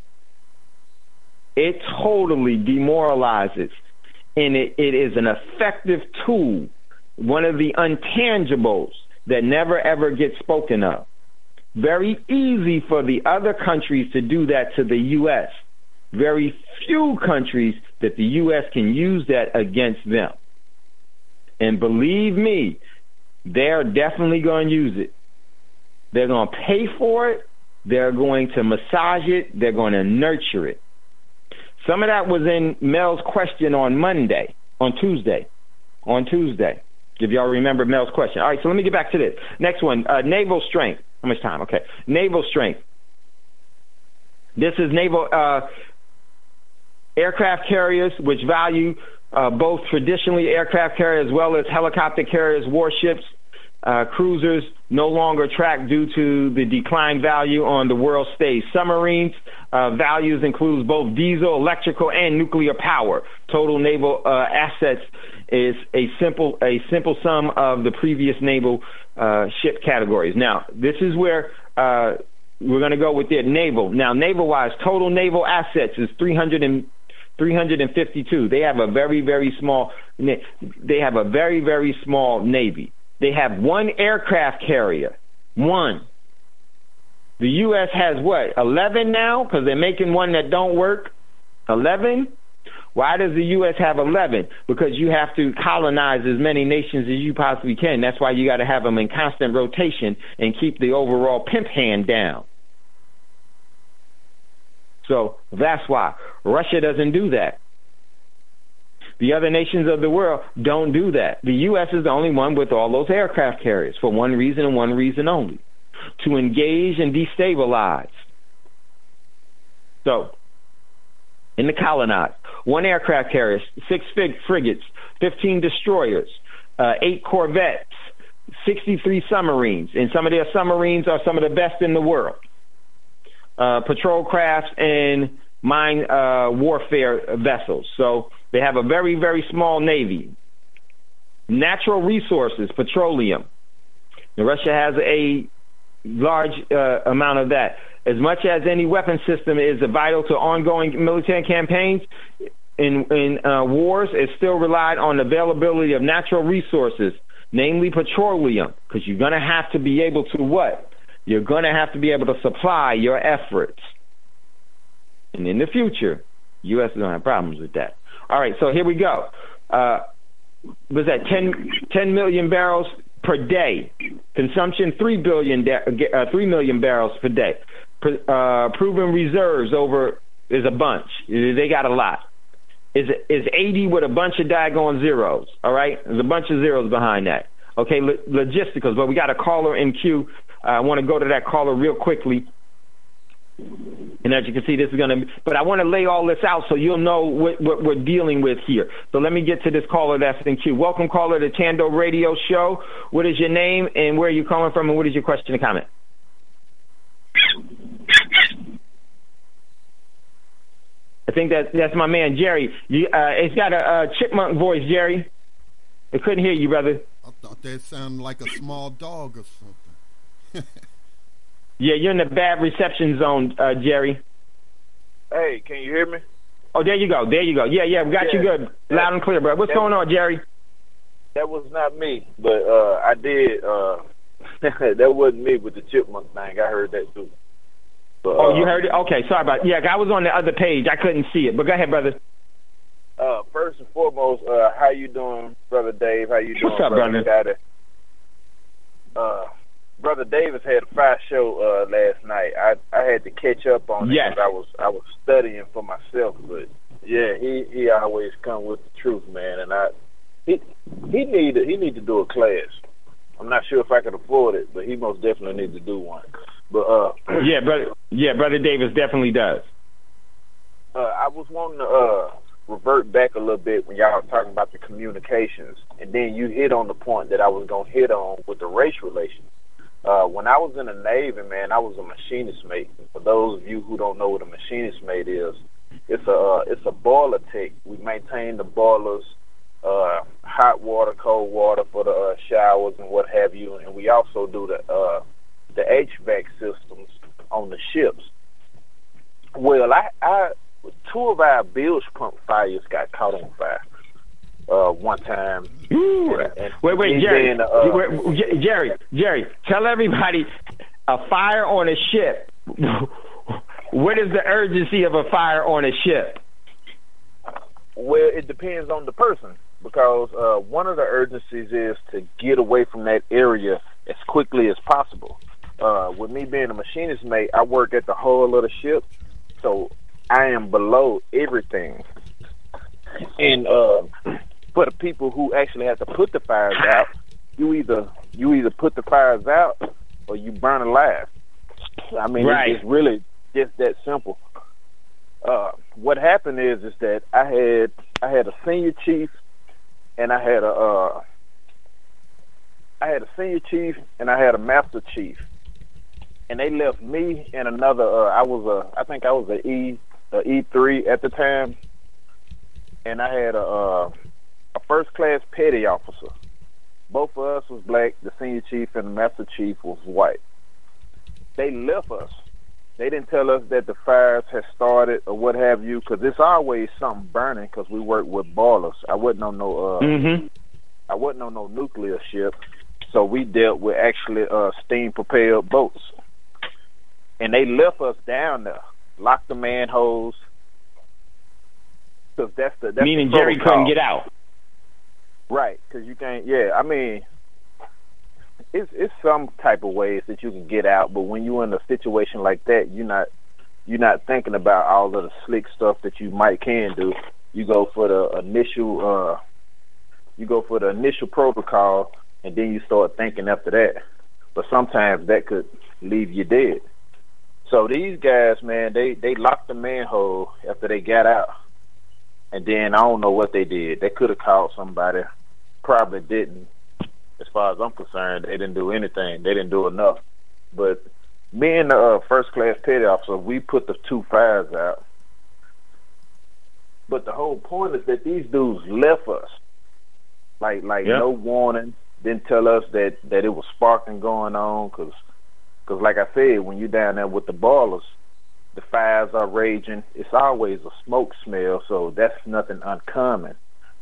It totally demoralizes. And it, it is an effective tool, one of the intangibles that never, ever gets spoken of. Very easy for the other countries to do that to the U S. Very few countries that the U S can use that against them. And believe me, they're definitely going to use it. They're going to pay for it. They're going to massage it. They're going to nurture it. Some of that was in Mel's question on Monday, on Tuesday, on Tuesday, if y'all remember Mel's question. All right, so let me get back to this. Next one, uh, naval strength. How much time? Okay. Naval strength. This is naval uh, aircraft carriers, which value uh, both traditionally aircraft carriers as well as helicopter carriers, warships, uh, cruisers, no longer tracked due to the declined value on the world stage. Submarines uh, values includes both diesel, electrical, and nuclear power. Total naval uh, assets is a simple a simple sum of the previous naval uh, ship categories. Now, this is where uh, we're going to go with their naval. Now, naval-wise, total naval assets is three hundred and three hundred fifty-two. They have a very, very small. They have a very, very small navy. They have one aircraft carrier, one. The U S has what, eleven now? Because they're making one that don't work. eleven? Why does the U S have eleven? Because you have to colonize as many nations as you possibly can. That's why you got to have them in constant rotation and keep the overall pimp hand down. So that's why. Russia doesn't do that. The other nations of the world don't do that. The U S is the only one with all those aircraft carriers for one reason and one reason only, to engage and destabilize. So, in the colonize, one aircraft carrier, six fig- frigates, fifteen destroyers, uh, eight corvettes, sixty-three submarines, and some of their submarines are some of the best in the world. Uh, patrol crafts and mine uh, warfare vessels. So they have a very, very small navy. Natural resources, petroleum. And Russia has a large uh, amount of that. As much as any weapon system is vital to ongoing military campaigns, in, in uh, wars, it still relied on availability of natural resources, namely petroleum, because you're going to have to be able to what? You're going to have to be able to supply your efforts. And in the future, U S is going to have problems with that. All right, so here we go. Uh, was that ten, ten million barrels per day? Consumption, three, billion da- uh, three million barrels per day. Uh, proven reserves over is a bunch. They got a lot. Is is eighty with a bunch of daggone zeros, all right? There's a bunch of zeros behind that. Okay, lo- logisticals, but we got a caller in queue. Uh, I want to go to that caller real quickly. And as you can see, this is going to, but I want to lay all this out so you'll know what, what we're dealing with here. So let me get to this caller that's in queue. Welcome, caller, to Tando Radio Show. What is your name and where are you calling from, and what is your question or comment? I think that that's my man, Jerry. You, uh, it's got a, a chipmunk voice, Jerry. I couldn't hear you, brother. I thought that sounded like a small dog or something. Yeah, you're in the bad reception zone, uh, Jerry. Hey, can you hear me? Oh, there you go. There you go. Yeah, yeah, we got Yeah. you good. Loud and clear, bro. What's That- going on, Jerry? That was not me, but uh, I did. Uh, that wasn't me with the chipmunk thing. I heard that too. But, Oh, you uh, heard it? Okay, sorry about it. Yeah, I was on the other page. I couldn't see it. But go ahead, brother. Uh, first and foremost, uh, how you doing, Brother Dave? How you doing, What's up, brother? brother? Uh, Brother Davis had a fire show uh, last night. I I had to catch up on it Yes. because I was I was studying for myself. But yeah, he, he always come with the truth, man. And I he he need he need to do a class. I'm not sure if I can afford it, but he most definitely needs to do one. But uh, Yeah, brother. Yeah, brother Davis definitely does. uh, I was wanting to uh, revert back a little bit when y'all was talking about the communications, and then you hit on the point that I was gonna hit on with the race relations. Uh, when I was in the Navy, man, I was a machinist mate. For those of you who don't know what a machinist mate is, it's a uh, it's a boiler tech. We maintain the boilers, uh, hot water, cold water for the uh, showers and what have you, and we also do the uh, the H V A C systems on the ships. Well, I, I two of our bilge pump fires got caught on fire uh, one time. Ooh. And- and- Wait, wait, and Jerry. then, uh, Wait, J- Jerry, Jerry, tell everybody a fire on a ship. What is the urgency of a fire on a ship? Well, it depends on the person, because uh, one of the urgencies is to get away from that area as quickly as possible. Uh, with me being a machinist mate, I work at the hull of the ship, so I am below everything. And uh, for the people who actually have to put the fires out, you either you either put the fires out or you burn alive. I mean, Right. it's, it's really just that simple. Uh, what happened is is that I had I had a senior chief and I had a uh, I had a senior chief and I had a master chief, and they left me and another. Uh, I was a I think I was a E a E three at the time, and I had a uh, a first class petty officer. Both of us was black. The senior chief and the master chief was white. They left us. They didn't tell us that the fires had started or what have you, because it's always something burning. Because we work with boilers. I wasn't on no. Uh, Mm-hmm. I wasn't on no nuclear ship, so we dealt with actually uh, steam propelled boats. And they left us down there, locked the manholes. Because that's the that's Meaning the Jerry protocol. couldn't get out. Right, because you can't. Yeah, I mean, it's it's some type of ways that you can get out, but when you're in a situation like that, you're not you're not thinking about all of the slick stuff that you might can do. You go for the initial uh, you go for the initial protocol, and then you start thinking after that. But sometimes that could leave you dead. So these guys, man, they they locked the manhole after they got out. And then I don't know what they did. They could have called somebody. Probably didn't. As far as I'm concerned, they didn't do anything. They didn't do enough. But me and the uh, first class petty officer, we put the two fires out. But the whole point is that these dudes left us. Like, like Yep. no warning. Didn't tell us that, that it was sparking going on. Because, cause like I said, when you're down there with the boilers, the fires are raging. It's always a smoke smell, so that's nothing uncommon.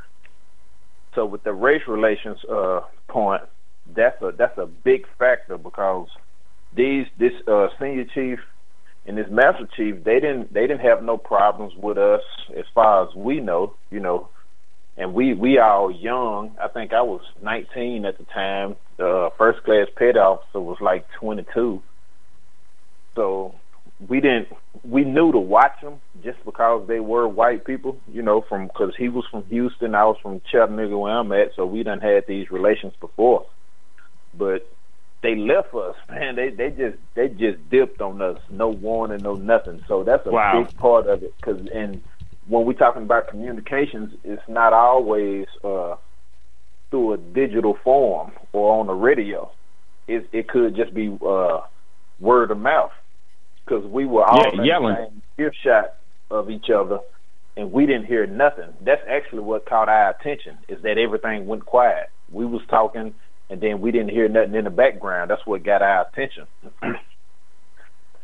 So with the race relations uh, point, that's a that's a big factor, because these this uh, senior chief and this master chief, they didn't they didn't have no problems with us as far as we know, you know. And we we all young. I think I was nineteen at the time. The first class petty officer was like twenty-two. So we didn't we knew to watch them just because they were white people, you know, from because he was from Houston, I was from Chattanooga where I'm at, so we done had these relations before. But they left us, man. They they just they just dipped on us, no warning, no nothing. So that's a Wow. big part of it. Cause and when we're talking about communications, it's not always uh, through a digital form or on the radio. It it could just be uh, word of mouth. Because we were all Yeah, in yelling. the same earshot of each other, and we didn't hear nothing. That's actually what caught our attention, is that everything went quiet. We was talking, and then we didn't hear nothing in the background. That's what got our attention.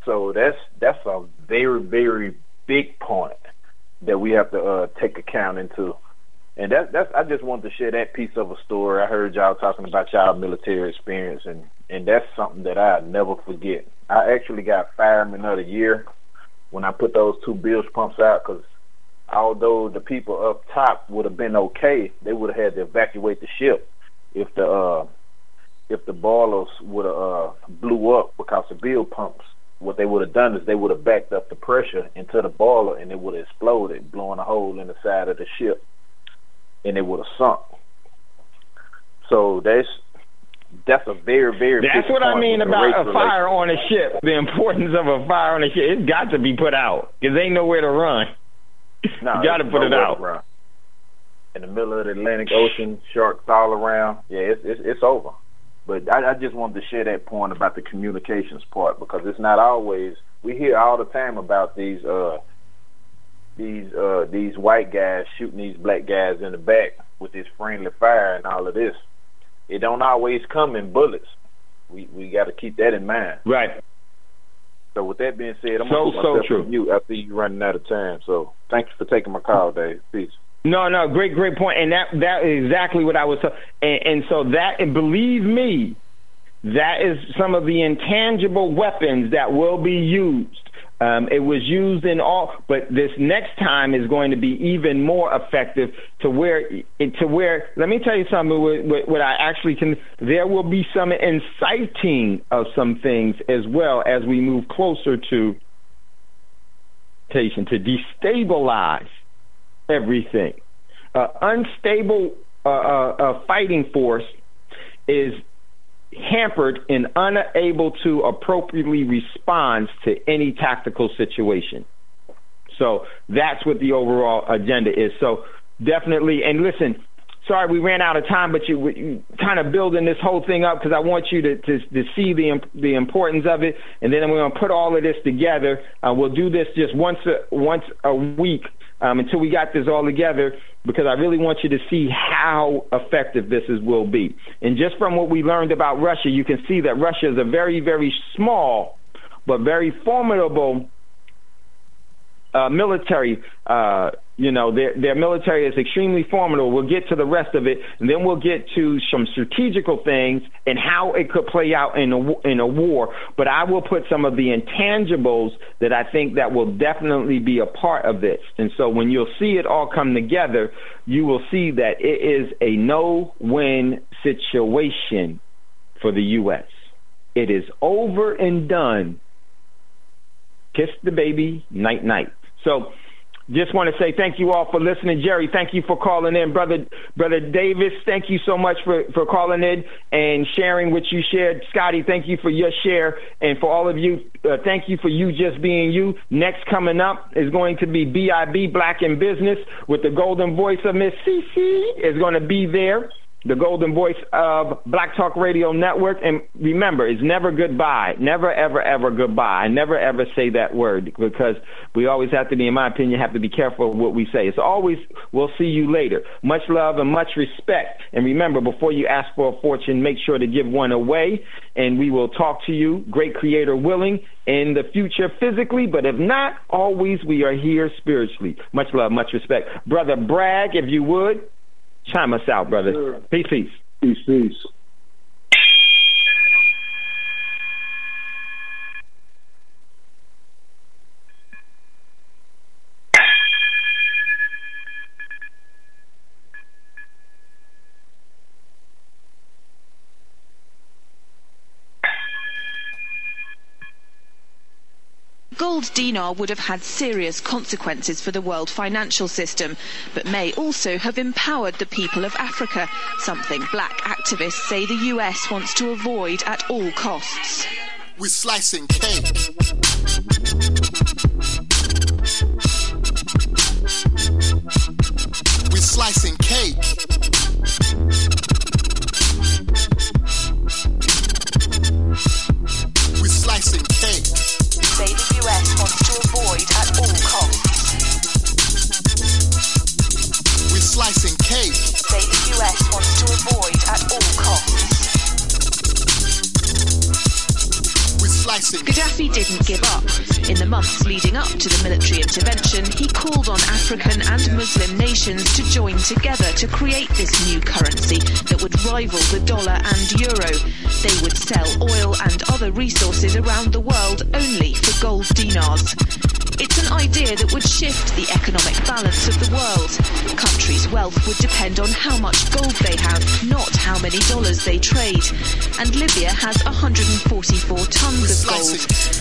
So that's that's a very, very big point that we have to uh, take account into. And that, that's I just wanted to share that piece of a story. I heard y'all talking about y'all military experience, and, and that's something that I'll never forget. I actually got Fireman of the Year when I put those two bilge pumps out, because although the people up top would have been okay, they would have had to evacuate the ship if the uh, if the boilers would have uh, blew up, because the bilge pumps, what they would have done is they would have backed up the pressure into the boiler, and it would have exploded, blowing a hole in the side of the ship, and it would have sunk. So that's that's a very, very That's big what I point mean with the about race a fire on a ship. The importance of a fire on a ship. It's got to be put out, because ain't nowhere to run. No, you got to put it out. Run. In the middle of the Atlantic Ocean, sharks all around. Yeah, it's it's, it's over. But I, I just wanted to share that point about the communications part, because it's not always. We hear all the time about these uh, these uh, these white guys shooting these black guys in the back with this friendly fire and all of this. It don't always come in bullets. We we got to keep that in mind. Right. So with that being said, I'm so, gonna put so myself true. on mute. I see you running out of time. So thanks for taking my call, Dave. Peace. No, no, great, great point. And that that is exactly what I was saying. And, and so that, and believe me, that is some of the intangible weapons that will be used. Um, it was used in all, but this next time is going to be even more effective to where, to where, let me tell you something, what, what I actually can, there will be some inciting of some things as well as we move closer to, to destabilize everything. Uh, unstable uh, uh, uh, fighting force is hampered and unable to appropriately respond to any tactical situation. So that's what the overall agenda is. So definitely, and listen, sorry we ran out of time, but you, you kind of building this whole thing up because I want you to, to, to see the the importance of it, and then we're going to put all of this together. Uh, we'll do this just once a, once a week um, until we got this all together, because I really want you to see how effective this is, will be. And just from what we learned about Russia, you can see that Russia is a very, very small but very formidable uh, military. Uh, you know, their, their military is extremely formidable. We'll get to the rest of it, and then we'll get to some strategical things and how it could play out in a, in a war. But I will put some of the intangibles that I think that will definitely be a part of this. And so when you'll see it all come together, you will see that it is a no-win situation for the U S. It is over and done. Kiss the baby, night-night. So just want to say thank you all for listening. Jerry, thank you for calling in. Brother Brother Davis, thank you so much for, for calling in and sharing what you shared. Scotty, thank you for your share. And for all of you, uh, thank you for you just being you. Next coming up is going to be B I B, Black in Business, with the golden voice of Miss Cece is going to be there. The golden voice of Black Talk Radio Network. And remember, it's never goodbye. Never, ever, ever goodbye. I never, ever say that word, because we always have to be, in my opinion, have to be careful of what we say. It's always, we'll see you later. Much love and much respect. And remember, before you ask for a fortune, make sure to give one away. And we will talk to you, great Creator willing, in the future physically. But if not, always we are here spiritually. Much love, much respect. Brother Bragg, if you would. Chime us out, brother. Sure. Peace, peace. Peace, peace. Gold dinar would have had serious consequences for the world financial system, but may also have empowered the people of Africa, something black activists say the U S wants to avoid at all costs. We're slicing cake. We're slicing cake. We're slicing cake. Say the U S wants to avoid at all costs. We're slicing cake. Say the U S wants to avoid at all costs. We're slicing slicing. Gaddafi didn't give up. In the months leading up to the military intervention, he called on African and Muslim nations to join together to create this new currency that would rival the dollar and euro. They would sell oil and other resources around the world only for gold dinars. It's an idea that would shift the economic balance of the world. Countries' wealth would depend on how much gold they have, not how many dollars they trade. And Libya has one hundred forty-four tons of gold.